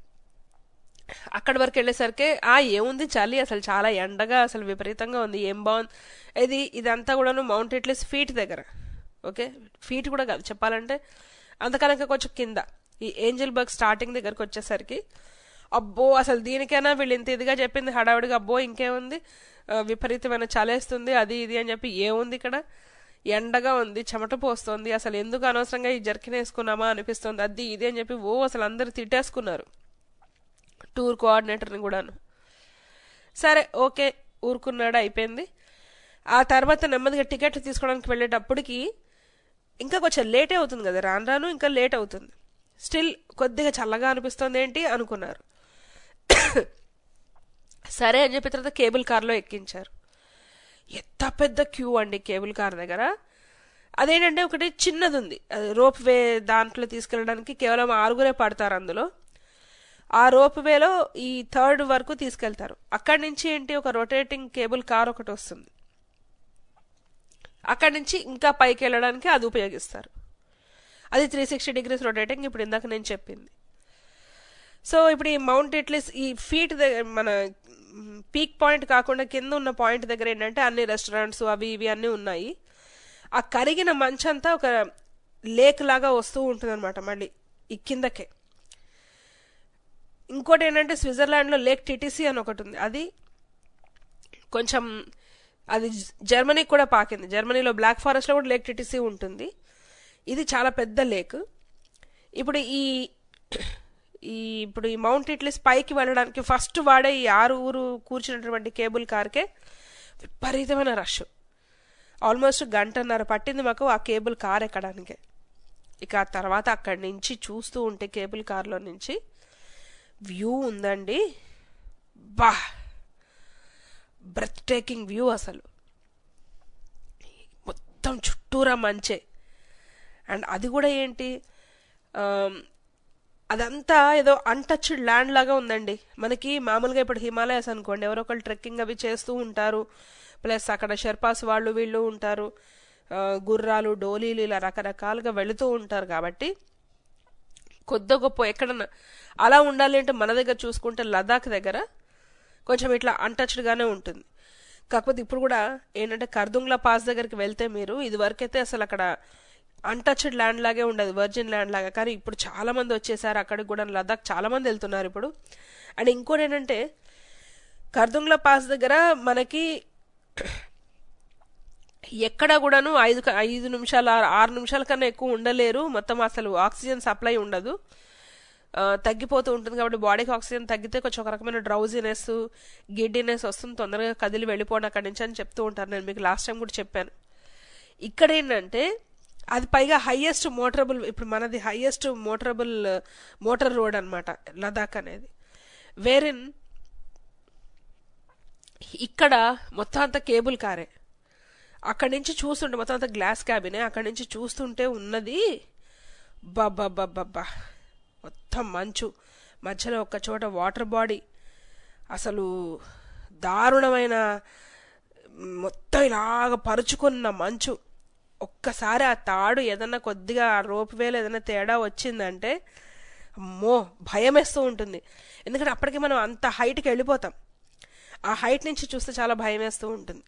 అక్కడి వరకు వెళ్ళేసరికి ఆ ఏముంది చలి, అసలు చాలా ఎండగా అసలు విపరీతంగా ఉంది, ఏం బాగుంది. ఇది ఇదంతా కూడాను మౌంట్ టిట్లిస్ ఫీట్ దగ్గర, ఓకే ఫీట్ కూడా కాదు చెప్పాలంటే అంతకనక కొంచెం కింద. ఈ ఏంజల్ బర్గ్ స్టార్టింగ్ దగ్గరకు వచ్చేసరికి అబ్బో అసలు దీనికైనా వీళ్ళు ఇంత ఇదిగా చెప్పింది హడావుడిగా, అబ్బో ఇంకేముంది విపరీతమైన చలేస్తుంది అది ఇది అని చెప్పి, ఏముంది ఇక్కడ ఎండగా ఉంది, చెమట పోస్తుంది, అసలు ఎందుకు అనవసరంగా ఈ జర్కిన్ వేసుకున్నామా అనిపిస్తుంది, అది ఇది అని చెప్పి ఓ అసలు అందరు తిట్టేసుకున్నారు టూర్ కోఆర్డినేటర్ని కూడాను. సరే ఓకే ఊరుకున్నాడు, అయిపోయింది. ఆ తర్వాత నెమ్మదిగా టికెట్లు తీసుకోవడానికి వెళ్ళేటప్పటికి ఇంకా కొంచెం లేటే అవుతుంది కదా, రాను రాను ఇంకా లేట్ అవుతుంది. స్టిల్ కొద్దిగా చల్లగా అనిపిస్తుంది ఏంటి అనుకున్నారు. సరే అని చెప్పిన తర్వాత కేబుల్ కార్లో ఎక్కించారు. ఎంత పెద్ద క్యూ అండి కేబుల్ కార్ దగ్గర. అదేంటంటే ఒకటి చిన్నది ఉంది, రోప్ వే దాంట్లో తీసుకెళ్ళడానికి కేవలం ఆరుగురే పడతారు అందులో. ఆ రోప్ వేలో ఈ థర్డ్ వరకు తీసుకెళ్తారు. అక్కడి నుంచి ఏంటి ఒక రొటేటింగ్ కేబుల్ కార్ ఒకటి వస్తుంది. అక్కడి నుంచి ఇంకా పైకి వెళ్ళడానికి అది ఉపయోగిస్తారు. అది త్రీ సిక్స్టీ డిగ్రీస్ రొటేటింగ్, ఇప్పుడు ఇందాక నేను చెప్పింది. సో ఇప్పుడు ఈ మౌంట్ ఇట్లీస్ ఈ ఫీట్ దగ్గర మన పీక్ పాయింట్ కాకుండా కింద ఉన్న పాయింట్ దగ్గర ఏంటంటే అన్ని రెస్టారెంట్స్ అవి ఇవి అన్నీ ఉన్నాయి. ఆ కరిగిన మంచంతా ఒక లేక్ లాగా వస్తూ ఉంటుంది అనమాట మళ్ళీ ఈ కిందకే. ఇంకోటి ఏంటంటే స్విట్జర్లాండ్లో లేక్ టిటిసి అని ఒకటి ఉంది, అది కొంచెం అది జర్మనీకి కూడా పాకింది. జర్మనీలో బ్లాక్ ఫారెస్ట్లో కూడా లేక్ టిటిసి ఉంటుంది. ఇది చాలా పెద్ద లేక్. ఇప్పుడు ఈ ఈ ఇప్పుడు ఈ మౌంట్ ఇట్లీస్ పైకి వెళ్ళడానికి ఫస్ట్ వాడే ఈ ఆరుగురు కూర్చున్నటువంటి కేబుల్ కార్కే విపరీతమైన రష్. ఆల్మోస్ట్ గంటన్నర పట్టింది మాకు ఆ కేబుల్ కార్ ఎక్కడానికి. ఇక ఆ తర్వాత అక్కడి నుంచి చూస్తూ ఉంటే కేబుల్ కార్లో నుంచి వ్యూ ఉందండి, బా బ్రెత్ టేకింగ్ వ్యూ. అసలు మొత్తం చుట్టూరా మంచే. అండ్ అది కూడా ఏంటి, అదంతా ఏదో అన్టచ్డ్ ల్యాండ్ లాగా ఉందండి. మనకి మామూలుగా ఇప్పుడు హిమాలయస్ అనుకోండి, ఎవరో ఒకళ్ళు ట్రెక్కింగ్ అవి చేస్తూ ఉంటారు, ప్లస్ అక్కడ షెర్పాస్ వాళ్ళు వీళ్ళు ఉంటారు, గుర్రాలు డోలీలు ఇలా రకరకాలుగా వెళుతూ ఉంటారు. కాబట్టి కొద్ది గొప్ప ఎక్కడన్నా అలా ఉండాలి అంటే మన దగ్గర చూసుకుంటే లదాఖ్ దగ్గర కొంచెం ఇట్లా అన్టచ్డ్గానే ఉంటుంది. కాకపోతే ఇప్పుడు కూడా ఏంటంటే కర్దుంగ్లా పాస్ దగ్గరికి వెళ్తే మీరు ఇది వరకైతే అసలు అక్కడ అన్టచ్డ్ ల్యాండ్ లాగే ఉండదు, వర్జిన్ ల్యాండ్ లాగా. కానీ ఇప్పుడు చాలా మంది వచ్చేసారు అక్కడికి కూడా, లదాఖ్ చాలా మంది వెళ్తున్నారు ఇప్పుడు. అండ్ ఇంకోటి ఏంటంటే కర్దుంగ్లా పాస్ దగ్గర మనకి ఎక్కడ కూడాను ఐదు ఐదు నిమిషాలు ఆరు నిమిషాల కన్నా ఎక్కువ ఉండలేరు. మొత్తం అసలు ఆక్సిజన్ సప్లై ఉండదు, తగ్గిపోతూ ఉంటుంది. కాబట్టి బాడీకి ఆక్సిజన్ తగ్గితే కొంచెం ఒక రకమైన డ్రౌజినెస్ గిడ్డినెస్ వస్తుంది, తొందరగా కదిలి వెళ్ళిపోండి అక్కడి నుంచి అని చెప్తూ ఉంటారు. నేను మీకు లాస్ట్ టైం కూడా చెప్పాను. ఇక్కడ ఏంటంటే అది పైగా హైయెస్ట్ మోటరబుల్, ఇప్పుడు మనది హైయెస్ట్ మోటరబుల్ మోటార్ రోడ్ అనమాట లదాఖ్ అనేది. వేరిన్ ఇక్కడ మొత్తం అంతా కేబుల్ కారే. అక్కడి నుంచి చూస్తుంటే మొత్తం అంతా గ్లాస్ క్యాబినే. అక్కడి నుంచి చూస్తుంటే ఉన్నది బాబ్బా మొత్తం మంచు, మధ్యలో ఒక్క చోట వాటర్ బాడీ, అసలు దారుణమైన మొత్తం ఇలాగ పరుచుకున్న మంచు. ఒక్కసారి ఆ తాడు ఏదన్నా కొద్దిగా ఆ రోప్ వేలు ఏదైనా తేడా వచ్చిందంటే అమ్మో భయం వేస్తూ ఉంటుంది. ఎందుకంటే అప్పటికి మనం అంత హైట్కి వెళ్ళిపోతాం, ఆ హైట్ నుంచి చూస్తే చాలా భయం వేస్తూ ఉంటుంది.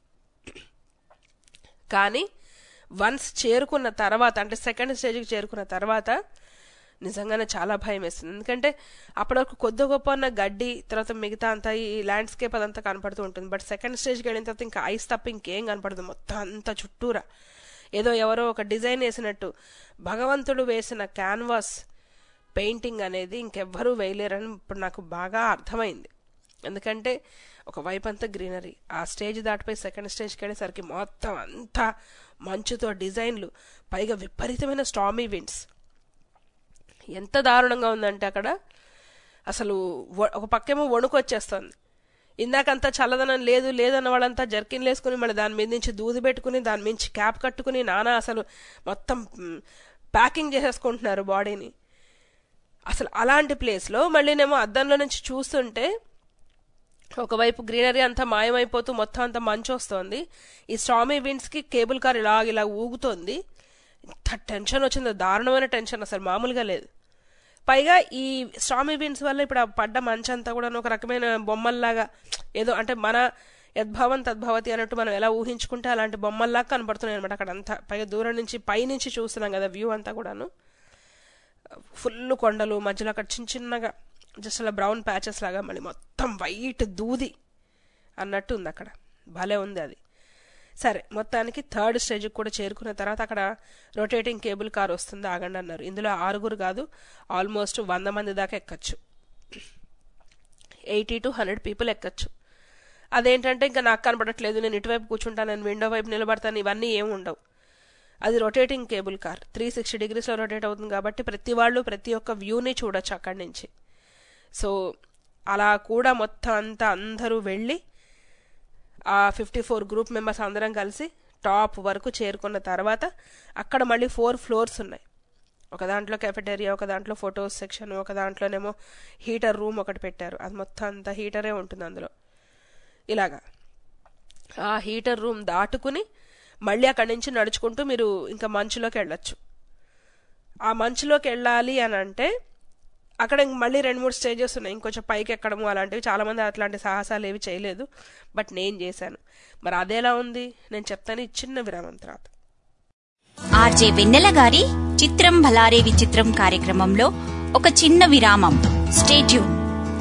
కానీ వన్స్ చేరుకున్న తర్వాత అంటే సెకండ్ స్టేజ్కి చేరుకున్న తర్వాత నిజంగానే చాలా భయం వేస్తుంది. ఎందుకంటే అప్పటివరకు కొద్ది గొప్ప ఉన్న గడ్డి, తర్వాత మిగతా అంతా ఈ ల్యాండ్స్కేప్ అదంతా కనపడుతూ ఉంటుంది. బట్ సెకండ్ స్టేజ్కి వెళ్ళిన తర్వాత ఇంకా ఐస్ తప్ప ఇంకేం కనపడదు. మొత్తం అంతా చుట్టూరా ఏదో ఎవరో ఒక డిజైన్ వేసినట్టు, భగవంతుడు వేసిన క్యాన్వాస్ పెయింటింగ్ అనేది ఇంకెవ్వరూ వేయలేరని ఇప్పుడు నాకు బాగా అర్థమైంది. ఎందుకంటే ఒకవైపు అంతా గ్రీనరీ, ఆ స్టేజ్ దాటిపోయి సెకండ్ స్టేజ్కి వెళ్ళేసరికి మొత్తం అంతా మంచుతో డిజైన్లు, పైగా విపరీతమైన స్టామీ విండ్స్. ఎంత దారుణంగా ఉందంటే అక్కడ అసలు ఒక పక్కేమో వణుకు వచ్చేస్తుంది. ఇందాకంతా చల్లదనం లేదు లేదన్న వాళ్ళంతా జర్కిన్లు వేసుకుని మళ్ళీ దాని మీద నుంచి దూది పెట్టుకుని దాని మించి క్యాప్ కట్టుకుని నానా అసలు మొత్తం ప్యాకింగ్ చేసేసుకుంటున్నారు బాడీని. అసలు అలాంటి ప్లేస్లో మళ్ళీనేమో అద్దంలో నుంచి చూస్తుంటే ఒకవైపు గ్రీనరీ అంతా మాయమైపోతూ మొత్తం అంతా మంచు వస్తుంది, ఈ స్టామీ విండ్స్కి కేబుల్ కార్ ఇలాగ ఇలా ఊగుతోంది. ఇంత టెన్షన్ వచ్చిందో, దారుణమైన టెన్షన్, అసలు మామూలుగా లేదు. పైగా ఈ స్టామీ విండ్స్ వల్ల ఇప్పుడు పడ్డ మంచంతా కూడా ఒక రకమైన బొమ్మల్లాగా ఏదో అంటే మన యద్భావం తద్భవతి అన్నట్టు మనం ఎలా ఊహించుకుంటే అలాంటి బొమ్మల్లాగా కనపడుతున్నాయి అనమాట అక్కడంతా. పైగా దూరం నుంచి పైనుంచి చూస్తున్నాం కదా వ్యూ అంతా కూడాను, ఫుల్ కొండలు, మధ్యలో అక్కడ చిన్న చిన్నగా జస్ట్ అలా బ్రౌన్ ప్యాచెస్ లాగా మళ్ళీ మొత్తం వైట్ దూది అన్నట్టు ఉంది అక్కడ. భలే ఉంది అది. సరే, మొత్తానికి థర్డ్ స్టేజ్కి కూడా చేరుకున్న తర్వాత అక్కడ రొటేటింగ్ కేబుల్ కార్ వస్తుంది, ఆగండి అన్నారు. ఇందులో ఆరుగురు కాదు, ఆల్మోస్ట్ వంద మంది దాకా ఎక్కచ్చు, ఎయిటీ టు హండ్రెడ్ పీపుల్ ఎక్కచ్చు. అదేంటంటే ఇంకా నాకు కనపడట్లేదు, నేను ఇటువైపు కూర్చుంటాను, నేను విండో వైపు నిలబడతాను, ఇవన్నీ ఏమి ఉండవు. అది rotating cable car, three sixty డిగ్రీస్లో రొటేట్ అవుతుంది కాబట్టి ప్రతి వాళ్ళు ప్రతి ఒక్క వ్యూని చూడొచ్చు అక్కడి నుంచి. సో అలా కూడా మొత్తం అంతా అందరూ వెళ్ళి ఆ ఫిఫ్టీ ఫోర్ గ్రూప్ మెంబర్స్ అందరం కలిసి టాప్ వరకు చేరుకున్న తర్వాత అక్కడ మళ్ళీ ఫోర్ ఫ్లోర్స్ ఉన్నాయి. ఒక దాంట్లో కెఫెటేరియా, ఒక దాంట్లో ఫొటోస్ సెక్షన్, ఒక దాంట్లోనేమో హీటర్ రూమ్ ఒకటి పెట్టారు. అది మొత్తం అంతా హీటరే ఉంటుంది అందులో. ఇలాగా ఆ హీటర్ రూమ్ దాటుకుని మళ్ళీ అక్కడి నుంచి నడుచుకుంటూ మీరు ఇంకా మంచులోకి వెళ్ళొచ్చు. ఆ మంచులోకి వెళ్ళాలి అని అంటే అక్కడ మళ్ళీ రెండు మూడు స్టేజెస్ ఉన్నాయి, ఇంకొంచెం పైకి ఎక్కడము అలాంటివి. చాలామంది అట్లాంటి సాహసాలు ఏవి చేయలేదు, బట్ నేను చేశాను. మరి అదేలా ఉంది నేను చెప్తాను ఈ చిన్న విరామం తర్వాత. ఆర్జే వెన్నెల గారి చిత్రం భలారే విచిత్రం కార్యక్రమంలో ఒక చిన్న విరామం. Stay tune.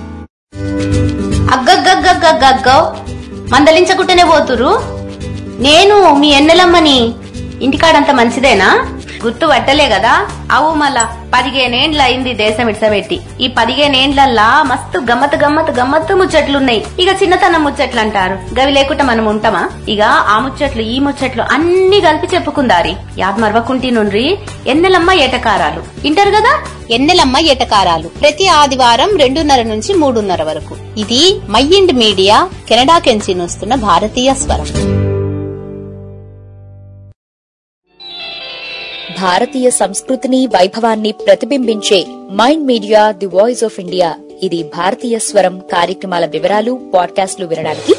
అగ్గగ్గగ్గగ్గగ్గో మందలించకుంటేనే పోతురు. నేను మీ ఎన్నెలమ్మని. ఇంటికాడంత మంచిదేనా? గుర్తు పట్టలే కదా? అవు మళ్ళా పదిహేనేండ్ల అయింది దేశం ఇడ్సబెట్టి. ఈ పదిహేనేండ్లల్లా మస్తు గమ్మత్ గమ్మత్ గమ్మత్తు ముచ్చట్లున్నాయి. ఇక చిన్నతనం ముచ్చట్లు అంటారు, గవి లేకుండా మనం ఉంటామా? ఇక ఆ ముచ్చట్లు ఈ ముచ్చట్లు అన్ని కలిపి చెప్పుకుందారి. యాద్ మరవకుంటి నుండ్రి ఎన్నెలమ్మ ఏటకారాలు ఇంటారు కదా. ఎన్నెలమ్మ ఏటకారాలు ప్రతి ఆదివారం రెండున్నర నుంచి మూడున్నర వరకు. ఇది మైండ్ మీడియా కెనడా కెంచి వస్తున్న భారతీయ స్వరం. భారతీయ సంస్కృతిని వైభవాన్ని ప్రతిబింబించే Mind Media the voice of India. ఇది భారతీయ స్వరం కార్యక్రమాల వివరాలు పాడ్కాస్ట్లు వినడానికి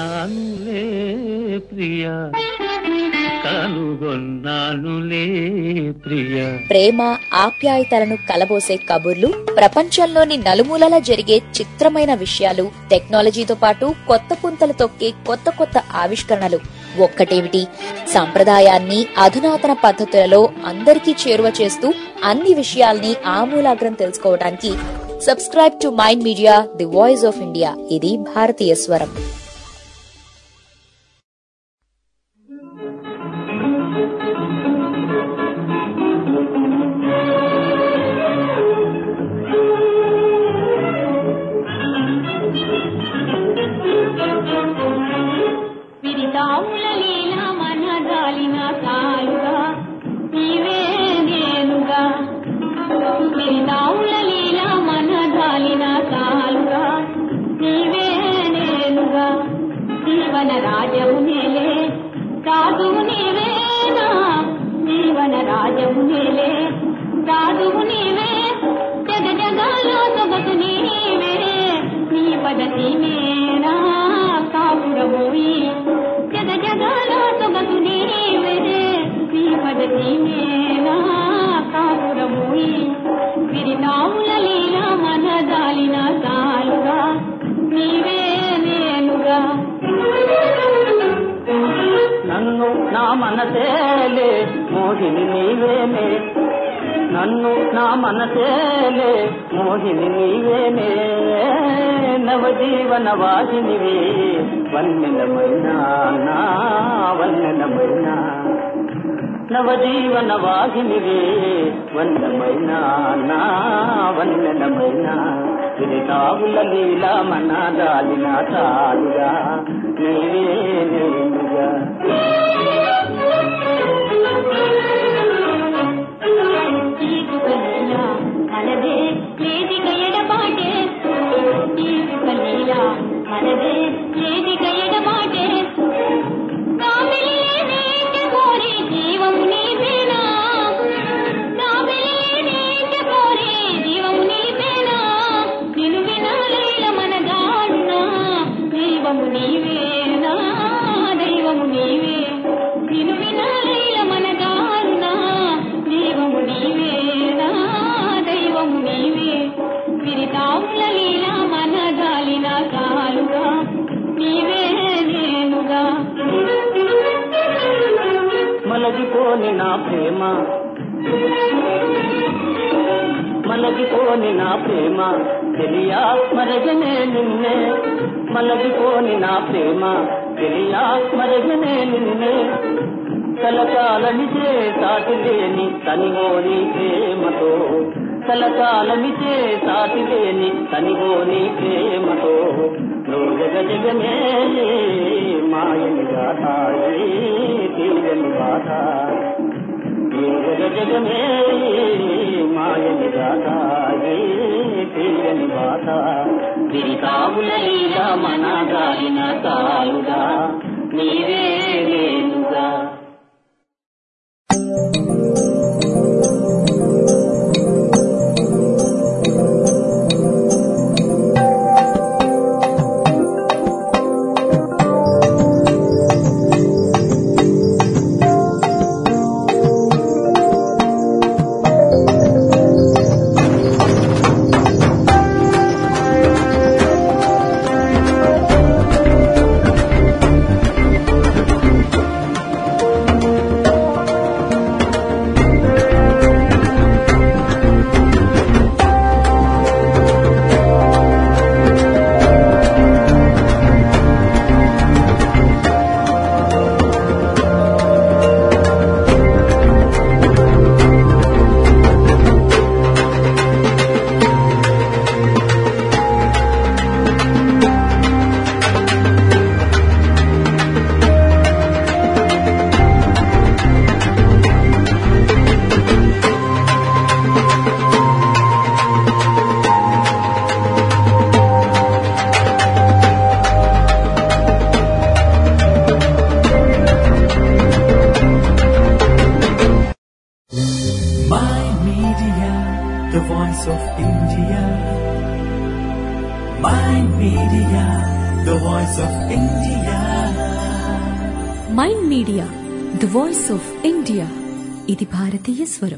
ప్రేమ ఆప్యాయతలను కలబోసే కబుర్లు, ప్రపంచంలోని నలుమూలలా జరిగే చిత్రమైన విషయాలు, టెక్నాలజీతో పాటు కొత్త పుంతలు తొక్కే కొత్త కొత్త ఆవిష్కరణలు. ఒక్కటేమిటి, సంప్రదాయాన్ని అధునాతన పద్ధతులలో అందరికీ చేరువ చేస్తూ అన్ని విషయాల్ని ఆమూలాగ్రం తెలుసుకోవడానికి subscribe to Mind Media the voice of India. ఇది భారతీయ స్వరం. జీవన రాజము నేలే సాధువు నీవేనా, జీవన రాజము నేలే సాధువు నీవే, జగ జగాలో సొగసు నీవే, నీ పదతి మేనా కాపురమోయి, జగ జగాలో సొగసు నీవే, నీ పదతి మేనా కాపురమోయి, విరితాముల లీల మనదాలిన సాలుగా నీవే నేనుగా. నన్ను నా మనసేలే మోహిని నీవేనే, నన్ను నా మనసేలే మోహిని నీవేనే, నవజీవన వాహినివే వన్నెలమైన నా వన్నెలమైన, నవజీవన వాహినివే వన్నెలమైన నా వన్నెలమైన, ఇది తావుల లీల మనాదాలిన చాలుగా నీవే నేనుగా. మనదే లేదిక ఎడబాటే, తీసుకలీలా మనదే లేదిక ఎడబాటే, కామిలేనేట కోరి జీవం నీవేనా, కామిలేనేట కోరి జీవం నీవేనా, నిన్ను వినాలేల మనదాడునా దైవము నీవేనా, దైవము నీవే, నిన్ను వినాలేల మనదాడునా దైవము నీవేనా, దైవము నీవే, విరితాముల లీల మనదాలిన కాలుగా నీవే నేనుగా. మలగిపోని నా ప్రేమ మలగిపోని నా ప్రేమ తెలియా మరగనే నిన్నే, మలగిపోని నా ప్రేమ తెలియా మరగనే నిన్నే, కలకాలనిచే సాటి లేని తనిగోని ప్రేమతో, కలకాలనిచే సాటి లేని తనిగోని ప్రేమతో, జగ జగమే మాయని గాథ తీరని బాధ, జగ జగమే మాయని గాథ తీరని బాధ, తిరిగావుల లీల మనదాలిన తాలుగా నీవే నేనుగా. voice of India. Mind Media the voice of India ఇది భారతీయ స్వరం.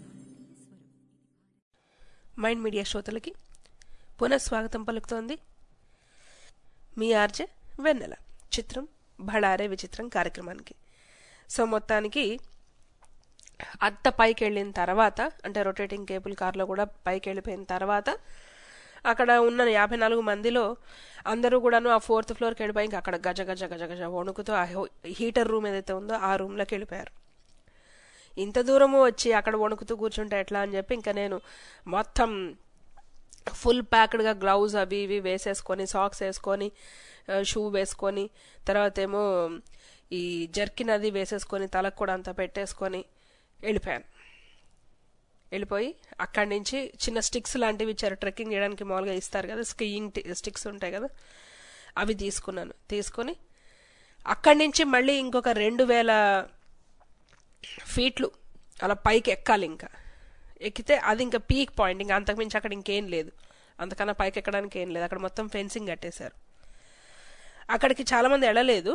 మైండ్ మీడియా శ్రోతలకి పునఃస్వాగతం పలుకుతోంది మీ ఆర్జే వెన్నెల. చిత్రం భళారే విచిత్రం కార్యక్రమానికి. సో మొత్తానికి అంత పైకి వెళ్ళిన తర్వాత, అంటే రొటేటింగ్ కేబుల్ కార్లో కూడా పైకి వెళ్ళిపోయిన తర్వాత, అక్కడ ఉన్న యాభై నాలుగు మందిలో అందరూ కూడాను ఆ ఫోర్త్ ఫ్లోర్కి వెళ్ళిపోయి ఇంకా అక్కడ గజ గజ గజ గజ వణుకుతూ ఆ హీటర్ రూమ్ ఏదైతే ఉందో ఆ రూమ్లోకి వెళ్ళిపోయారు. ఇంత దూరము వచ్చి అక్కడ వణుకుతూ కూర్చుంటే ఎట్లా అని చెప్పి ఇంకా నేను మొత్తం ఫుల్ ప్యాక్డ్గా గ్లౌజ్ అవి ఇవి వేసేసుకొని, సాక్స్ వేసుకొని, షూ వేసుకొని, తర్వాత ఏమో ఈ జర్కిన్ అది వేసేసుకొని, తలకు కూడా అంతా పెట్టేసుకొని వెళ్ళిపోయాను. వెళ్ళిపోయి అక్కడి నుంచి చిన్న స్టిక్స్ లాంటివి ఇచ్చారు, ట్రెక్కింగ్ చేయడానికి మామూలుగా ఇస్తారు కదా, స్కీయింగ్ స్టిక్స్ ఉంటాయి కదా, అవి తీసుకున్నాను. తీసుకొని అక్కడి నుంచి మళ్ళీ ఇంకొక రెండు వేల ఫీట్లు అలా పైకి ఎక్కాలి. ఇంకా ఎక్కితే అది ఇంకా పీక్ పాయింట్, ఇంకా అంతకుమించి అక్కడ ఇంకేం లేదు, అంతకన్నా పైకి ఎక్కడానికి ఏం లేదు. అక్కడ మొత్తం ఫెన్సింగ్ కట్టేశారు. అక్కడికి చాలామంది వెళ్ళలేదు,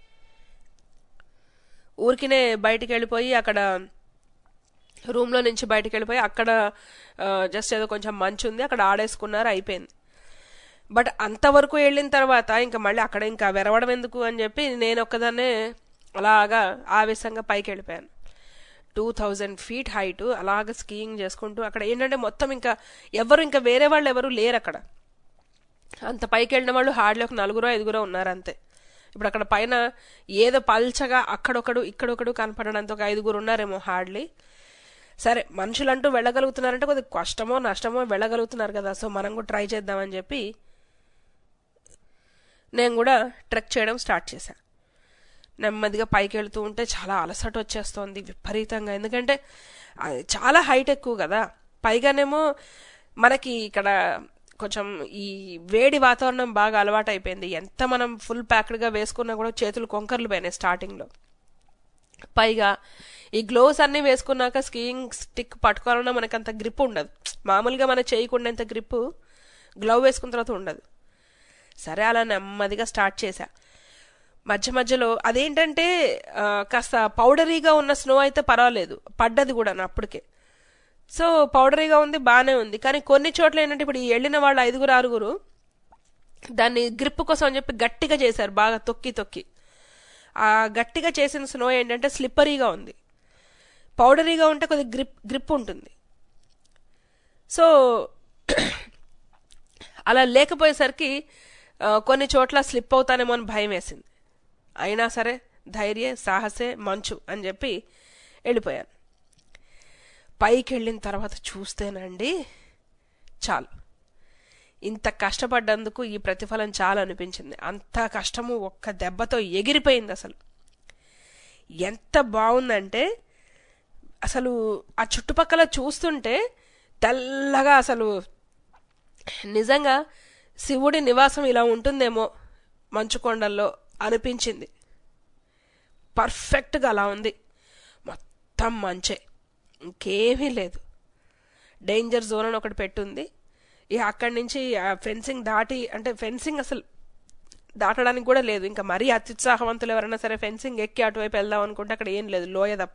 ఊరికినే బయటికి వెళ్ళిపోయి అక్కడ రూమ్లో నుంచి బయటికి వెళ్ళిపోయి అక్కడ జస్ట్ ఏదో కొంచెం మంచు ఉంది అక్కడ ఆడేసుకున్నారు, అయిపోయింది. బట్ అంతవరకు వెళ్ళిన తర్వాత ఇంకా మళ్ళీ అక్కడ ఇంకా వెరవడం ఎందుకు అని చెప్పి నేను ఒక్కదాన్నే అలాగా ఆవేశంగా పైకి వెళ్ళిపోయాను. టూ థౌజండ్ ఫీట్ హైట్ అలాగ స్కీయింగ్ చేసుకుంటూ అక్కడ ఏంటంటే మొత్తం ఇంకా ఎవరు ఇంకా వేరే వాళ్ళు ఎవరు లేరు అక్కడ. అంత పైకి వెళ్ళిన వాళ్ళు హార్డ్లీ ఒక నలుగురో ఐదుగురో ఉన్నారు అంతే. ఇప్పుడు అక్కడ పైన ఏదో పల్చగా అక్కడొకడు ఇక్కడొకడు కనపడడంతో ఒక ఐదుగురు ఉన్నారేమో హార్డ్లీ. సరే మనుషులంటూ వెళ్ళగలుగుతున్నారంటే కొద్దిగా కష్టమో నష్టమో వెళ్ళగలుగుతున్నారు కదా, సో మనం కూడా ట్రై చేద్దామని చెప్పి నేను కూడా ట్రెక్ చేయడం స్టార్ట్ చేశాను. నెమ్మదిగా పైకి వెళ్తూ ఉంటే చాలా అలసట వచ్చేస్తోంది విపరీతంగా, ఎందుకంటే చాలా హైట్ ఎక్కువ కదా. పైగానేమో మనకి ఇక్కడ కొంచెం ఈ వేడి వాతావరణం బాగా అలవాటు అయిపోయింది. ఎంత మనం ఫుల్ ప్యాక్డ్గా వేసుకున్నా కూడా చేతులు కొంకర్లు పోయినాయి స్టార్టింగ్లో. పైగా ఈ గ్లోవ్స్ అన్నీ వేసుకున్నాక స్కీయింగ్ స్టిక్ పట్టుకోవాలన్నా మనకు అంత గ్రిప్ ఉండదు. మామూలుగా మన చేయకుండేంత గ్రిప్ గ్లవ్ వేసుకున్న తర్వాత ఉండదు. సరే అలా నెమ్మదిగా స్టార్ట్ చేశా. మధ్య మధ్యలో అదేంటంటే కాస్త పౌడరీగా ఉన్న స్నో అయితే పర్వాలేదు, పడ్డది కూడా అప్పటికే. సో పౌడరీగా ఉంది, బాగానే ఉంది. కానీ కొన్ని చోట్ల ఏంటంటే ఇప్పుడు వెళ్ళిన వాళ్ళు ఐదుగురు ఆరుగురు దాన్ని గ్రిప్ కోసం అని చెప్పి గట్టిగా చేశారు, బాగా తొక్కి తొక్కి. ఆ గట్టిగా చేసిన స్నో ఏంటంటే స్లిప్పరీగా ఉంది. పౌడరీగా ఉంటే కొద్దిగా గ్రిప్ గ్రిప్ ఉంటుంది. సో అలా లేకపోయేసరికి కొన్ని చోట్ల స్లిప్ అవుతానేమో అని భయం వేసింది. అయినా సరే ధైర్య సాహసే మంచు అని చెప్పి వెళ్ళిపోయాను. పైకి వెళ్ళిన తర్వాత చూస్తేనండి చాలు, ఇంత కష్టపడ్డందుకు ఈ ప్రతిఫలం చాలా అనిపించింది. అంత కష్టము ఒక్క దెబ్బతో ఎగిరిపోయింది. అసలు ఎంత బాగుందంటే అసలు ఆ చుట్టుపక్కల చూస్తుంటే తెల్లగా అసలు నిజంగా శివుడి నివాసం ఇలా ఉంటుందేమో మంచుకొండల్లో అనిపించింది. పర్ఫెక్ట్గా అలా ఉంది, మొత్తం మంచే, ఇంకేమీ లేదు. డేంజర్ జోన్ అని ఒకటి పెట్టుంది. ఇక అక్కడి నుంచి ఫెన్సింగ్ దాటి, అంటే ఫెన్సింగ్ అసలు దాటడానికి కూడా లేదు. ఇంకా మరీ అత్యుత్సాహవంతులు ఎవరైనా సరే ఫెన్సింగ్ ఎక్కి అటువైపు వెళ్దాం అనుకుంటే అక్కడ ఏం లేదు, లోయ తప్ప.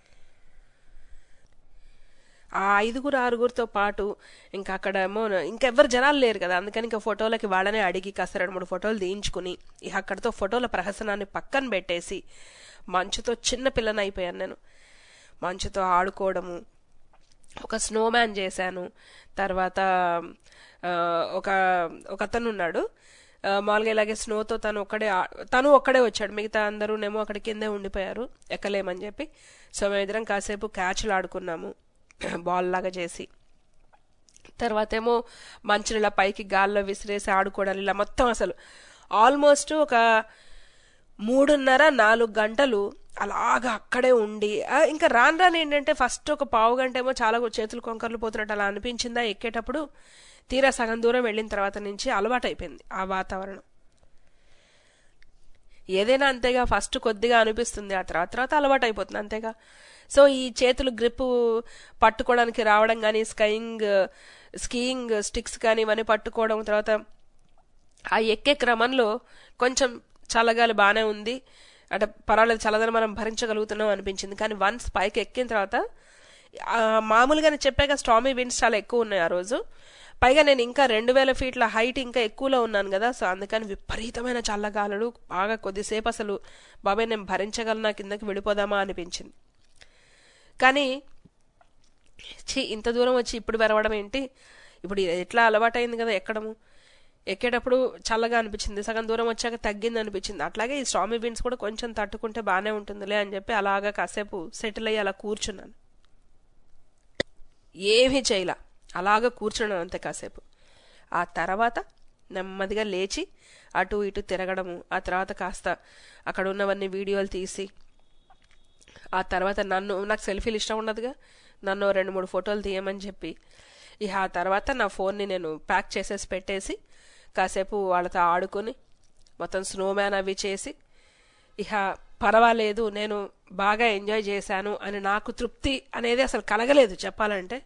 ఆ ఐదుగురు ఆరుగురితో పాటు ఇంకా అక్కడేమో ఇంకెవ్వరు జనాలు లేరు కదా, అందుకని ఇంకా ఫోటోలకి వాళ్ళనే అడిగి కాస్త రెండు మూడు ఫోటోలు తీయించుకుని ఇక అక్కడితో ఫోటోల ప్రహసనాన్ని పక్కన పెట్టేసి మంచుతో చిన్న పిల్లని అయిపోయాను నేను. మంచుతో ఆడుకోవడము, ఒక స్నోమ్యాన్ చేశాను. తర్వాత ఒక ఒక అతను ఉన్నాడు మామూలుగా ఇలాగే స్నోతో తను ఒక్కడే తను ఒక్కడే వచ్చాడు, మిగతా అందరూనేమో అక్కడ కిందే ఉండిపోయారు ఎక్కలేమని చెప్పి. సో మేమిద్దరం కాసేపు క్యాచ్లు ఆడుకున్నాము బాల్ లాగా చేసి. తర్వాత ఏమో మంచుని ఇలా పైకి గాల్లో విసిరేసి ఆడుకోవడాలు, ఇలా మొత్తం అసలు ఆల్మోస్ట్ ఒక మూడున్నర నాలుగు గంటలు అలాగా అక్కడే ఉండి. ఇంకా రాను రాను ఏంటంటే ఫస్ట్ ఒక పావు గంట ఏమో చాలా చేతులు కొంకర్లు పోతున్నట్టు అలా అనిపించిందా ఎక్కేటప్పుడు. తీరా సగం దూరం వెళ్ళిన తర్వాత నుంచి అలవాటు అయిపోయింది ఆ వాతావరణం. ఏదైనా అంతేగా, ఫస్ట్ కొద్దిగా అనిపిస్తుంది, ఆ తర్వాత తర్వాత అలవాటు అయిపోతుంది అంతేగా. సో ఈ చేతులు గ్రిప్ పట్టుకోవడానికి రావడం కానీ, స్కైయింగ్ స్కీయింగ్ స్టిక్స్ కానీ ఇవన్నీ పట్టుకోవడం, తర్వాత ఆ ఎక్కే క్రమంలో కొంచెం చల్లగాలి బాగానే ఉంది, అంటే పర్వాలేదు చల్లదని మనం భరించగలుగుతున్నాం అనిపించింది. కానీ వన్స్ పైకి ఎక్కిన తర్వాత మామూలుగానే చెప్పాక స్టామీ విండ్స్ చాలా ఎక్కువ ఉన్నాయి ఆ రోజు. పైగా నేను ఇంకా రెండు వేల ఫీట్ల హైట్ ఇంకా ఎక్కువలో ఉన్నాను కదా, సో అందుకని విపరీతమైన చల్లగాలులు బాగా కొద్దిసేపు అసలు బాబాయ్ నేను భరించగలనా, కిందకి వెళ్ళిపోదామా అనిపించింది. కానీ ఛీ ఇంత దూరం వచ్చి ఇప్పుడు పెరవడం ఏంటి, ఇప్పుడు ఎట్లా అలవాటైంది కదా ఎక్కడము, ఎక్కేటప్పుడు చల్లగా అనిపించింది, సగం దూరం వచ్చాక తగ్గింది అనిపించింది. అట్లాగే ఈ స్టామీ విండ్స్ కూడా కొంచెం తట్టుకుంటే బాగానే ఉంటుందిలే అని చెప్పి అలాగా కాసేపు సెటిల్ అయ్యి అలా కూర్చున్నాను. ఏమీ చేయలా, అలాగా కూర్చున్నాను అంతే కాసేపు. ఆ తర్వాత నెమ్మదిగా లేచి అటు ఇటు తిరగడము, ఆ తర్వాత కాస్త అక్కడ ఉన్నవన్నీ వీడియోలు తీసి, ఆ తర్వాత నన్ను నాకు సెల్ఫీలు ఇష్టం ఉండదుగా, నన్ను రెండు మూడు ఫోటోలు తీయమని చెప్పి ఇక ఆ తర్వాత నా ఫోన్ని నేను ప్యాక్ చేసేసి పెట్టేసి కాసేపు వాళ్ళతో ఆడుకొని మొత్తం స్నోమ్యాన్ అవి చేసి, ఇక పర్వాలేదు నేను బాగా ఎంజాయ్ చేశాను అని నాకు తృప్తి అనేది అసలు కలగలేదు చెప్పాలంటే.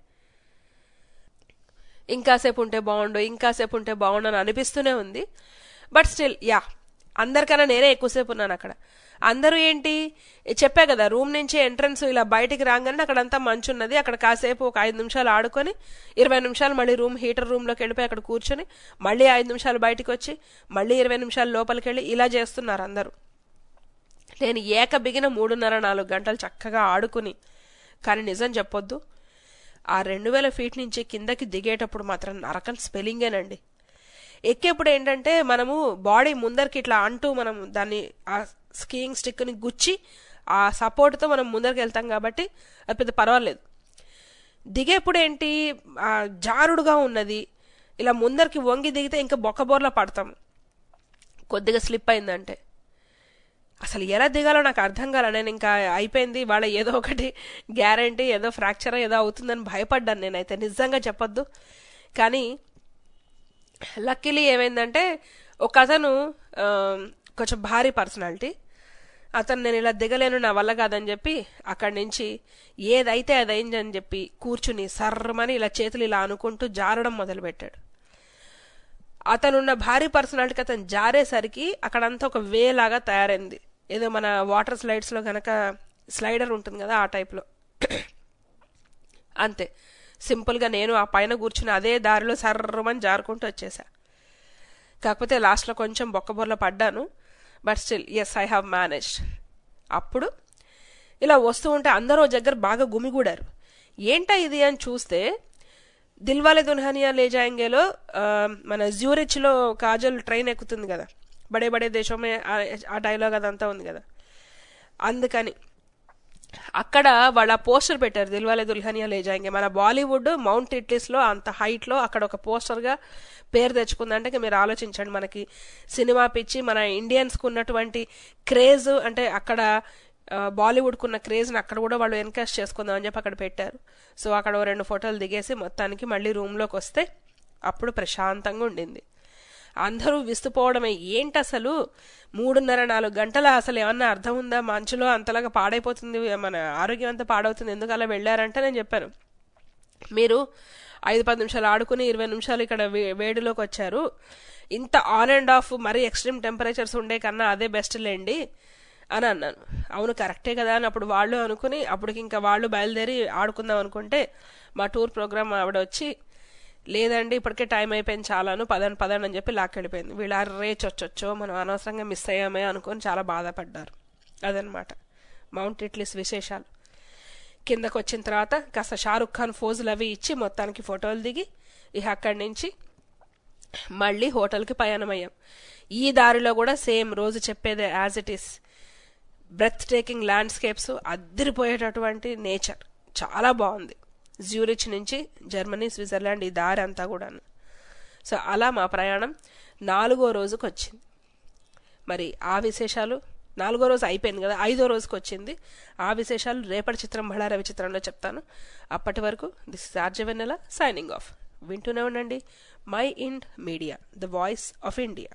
ఇంకాసేపు ఉంటే బాగుండు ఇంకాసేపు ఉంటే బాగుండు అని అనిపిస్తూనే ఉంది. బట్ స్టిల్ యా, అందరికన్నా నేనే ఎక్కువసేపు ఉన్నాను అక్కడ. అందరూ ఏంటి చెప్పా కదా, రూమ్ నుంచి ఎంట్రన్స్ ఇలా బయటికి రాగానే అక్కడంతా మంచు ఉన్నది, అక్కడ కాసేపు ఒక ఐదు నిమిషాలు ఆడుకొని ఇరవై నిమిషాలు మళ్ళీ రూమ్ హీటర్ రూమ్లోకి వెళ్ళిపోయి అక్కడ కూర్చొని మళ్ళీ ఐదు నిమిషాలు బయటకు వచ్చి మళ్ళీ ఇరవై నిమిషాలు లోపలికి వెళ్ళి ఇలా చేస్తున్నారు అందరూ. నేను ఏక బిగిన మూడున్నర నాలుగు గంటలు చక్కగా ఆడుకుని, కానీ నిజం చెప్పొద్దు, ఆ రెండు వేల ఫీట్ నుంచి కిందకి దిగేటప్పుడు మాత్రం నరకం స్పెల్లింగేనండి. ఎక్కేప్పుడు ఏంటంటే మనము బాడీ ముందరికి ఇట్లా అంటూ మనం దాన్ని ఆ స్కీయింగ్ స్టిక్ని గుచ్చి ఆ సపోర్ట్తో మనం ముందరికి వెళ్తాం కాబట్టి అది పెద్ద పర్వాలేదు. దిగేప్పుడు ఏంటి జారుడుగా ఉన్నది, ఇలా ముందరికి వంగి దిగితే ఇంకా బొక్కబోర్లా పడతాం కొద్దిగా స్లిప్ అయిందంటే. అసలు ఎలా దిగాలో నాకు అర్థం కాలే. నేను ఇంకా అయిపోయింది వాళ్ళ ఏదో ఒకటి గ్యారంటీ ఏదో ఫ్రాక్చర్ ఏదో అవుతుందని భయపడ్డాను నేనైతే, నిజంగా చెప్పొద్దు. కానీ లక్కీలీ ఏమైందంటే ఒక అతను కొంచెం భారీ పర్సనాలిటీ, అతను నేను ఇలా దిగలేను నా వల్ల కాదని చెప్పి అక్కడి నుంచి ఏదైతే అది అయిందని చెప్పి కూర్చుని సర్రమని ఇలా చేతులు ఇలా అనుకుంటూ జారడం మొదలుపెట్టాడు. అతనున్న భారీ పర్సనాలిటీకి అతను జారేసరికి అక్కడంతా ఒక వే లాగా తయారైంది, ఏదో మన వాటర్ స్లైడ్స్లో కనుక స్లైడర్ ఉంటుంది కదా ఆ టైప్లో. అంతే సింపుల్గా నేను ఆ పైన కూర్చుని అదే దారిలో సర్రమని జారుకుంటూ వచ్చేసా. కాకపోతే లాస్ట్లో కొంచెం బొక్కబొర్ల పడ్డాను, but still yes I have managed. అప్పుడు ఇలా వస్తూ ఉంటే అందరూ దగ్గర బాగా గుమిగూడారు. ఏంటా ఇది అని చూస్తే దిల్వాలే దుల్హనియా లే జాయేంగేలో మన జ్యూరిచ్లో కాజల్ ట్రైన్ ఎక్కుతుంది కదా, బడే బడే దేశమే ఆ డైలాగ్ అదంతా ఉంది కదా, అందుకని అక్కడ వాళ్ళ పోస్టర్ పెట్టారు దిల్వాలే దుల్హనియా లే జాయేంగే. మన బాలీవుడ్ మౌంట్ ఇట్లీస్లో అంత హైట్లో అక్కడ ఒక పోస్టర్గా పేరు తెచ్చుకుందంటే మీరు ఆలోచించండి, మనకి సినిమా పిచ్చి మన ఇండియన్స్కి ఉన్నటువంటి క్రేజ్, అంటే అక్కడ బాలీవుడ్కు ఉన్న క్రేజ్ని అక్కడ కూడా వాళ్ళు ఎన్కాష్ చేసుకుందాం అని చెప్పి అక్కడ పెట్టారు. సో అక్కడ రెండు ఫోటోలు దిగేసి మొత్తానికి మళ్ళీ రూమ్లోకి వస్తే అప్పుడు ప్రశాంతంగా ఉండింది. అందరూ విస్తుపోవడమే, ఏంటి అసలు మూడున్నర నాలుగు గంటల అసలు ఏమన్నా అర్థం ఉందా, మంచులో అంతలాగా పాడైపోతుంది మన ఆరోగ్యం అంతా పాడవుతుంది, ఎందుకు అలా వెళ్ళారంటే నేను చెప్పాను మీరు ఐదు పది నిమిషాలు ఆడుకుని ఇరవై నిమిషాలు ఇక్కడ వేడిలోకి వచ్చారు, ఇంత ఆన్ అండ్ ఆఫ్ మరీ ఎక్స్ట్రీమ్ టెంపరేచర్స్ ఉండే కన్నా అదే బెస్ట్ లేండి అని అన్నాను. అవును కరెక్టే కదా అని అప్పుడు వాళ్ళు అనుకుని అప్పటికి ఇంకా వాళ్ళు బయలుదేరి ఆడుకుందాం అనుకుంటే మా టూర్ ప్రోగ్రామ్ ఆవిడ వచ్చి లేదండి ఇప్పటికే టైం అయిపోయింది చాలాను పదండి పదండి అని చెప్పి లాక్కెళ్ళిపోయింది. వీళ్ళు రే చొచ్చొచ్చో మనం అనవసరంగా మిస్ అయ్యామే అనుకొని చాలా బాధపడ్డారు. అదనమాట మౌంట్ ఇట్లీస్ విశేషాలు. కిందకు వచ్చిన తర్వాత కాస్త షారుఖ్ ఖాన్ ఫోజులు అవి ఇచ్చి మొత్తానికి ఫోటోలు దిగి ఇక అక్కడి నుంచి మళ్ళీ హోటల్కి ప్రయాణమయ్యాం. ఈ దారిలో కూడా సేమ్ రోజు చెప్పేదే as it is, breathtaking landscapes, అద్దరిపోయేటటువంటి నేచర్, చాలా బాగుంది. జ్యూరిచ్ నుంచి జర్మనీ స్విట్జర్లాండ్ ఈ దారి అంతా కూడాను. సో అలా మా ప్రయాణం నాలుగో రోజుకు వచ్చింది. మరి ఆ విశేషాలు నాలుగో రోజు అయిపోయింది కదా, ఐదో రోజుకి వచ్చింది. ఆ విశేషాలు రేపటి చిత్రం బళార విచిత్రంలో చెప్తాను. అప్పటి వరకు this is RJ Vennela signing off. వింటూనే ఉండండి Mind Media, the voice of India.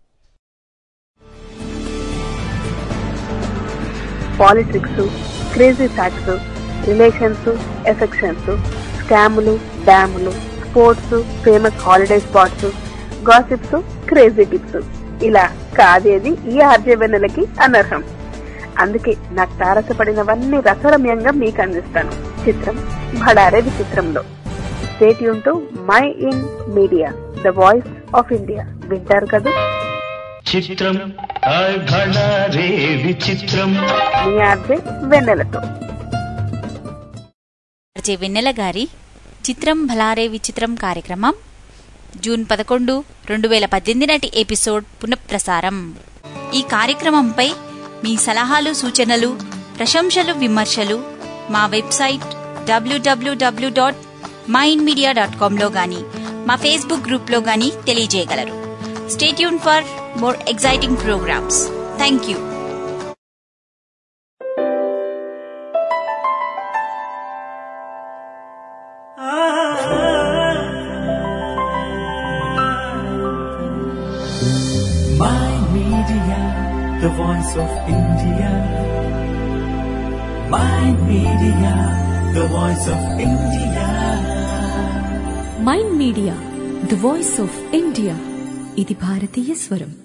Politics, crazy facts, relations, affections, స్కాములు, డ్యాములు, sports, famous holiday spots, gossips, crazy tips, ఇలా కాదేది ఈ ఆర్జే వెన్నెలకి అనర్హం. అందుకే నాకు తారసపడినవన్నీ రసరమ్యంగా మీకు అందిస్తాను చిత్రం భడారే విచిత్రంలో. Stay tune to Mind Media, the voice of India. వింటారు కదా? చిత్రం భడారే విచిత్రం మీ ఆర్జే వెన్నెలతో. ఆర్జే వెన్నెల గారి చిత్రం భలారే విచిత్రం కార్యక్రమం జూన్ పదకొండు రెండు వేల పద్దెనిమిది నాటి ఎపిసోడ్ పునఃప్రసారం. ఈ కార్యక్రమంపై మీ సలహాలు, సూచనలు, ప్రశంసలు, విమర్శలు మా website WWW dot Mind Media dot com లో గానీ, మా ఫేస్బుక్ గ్రూప్ లో గానీ తెలియజేయగలరు. Stay tune for more exciting programmes. Thank you. Mind Media, the voice of India. Mind Media, the voice of India. Mind Media, the voice of India. ఇది భారతీయ స్వరం.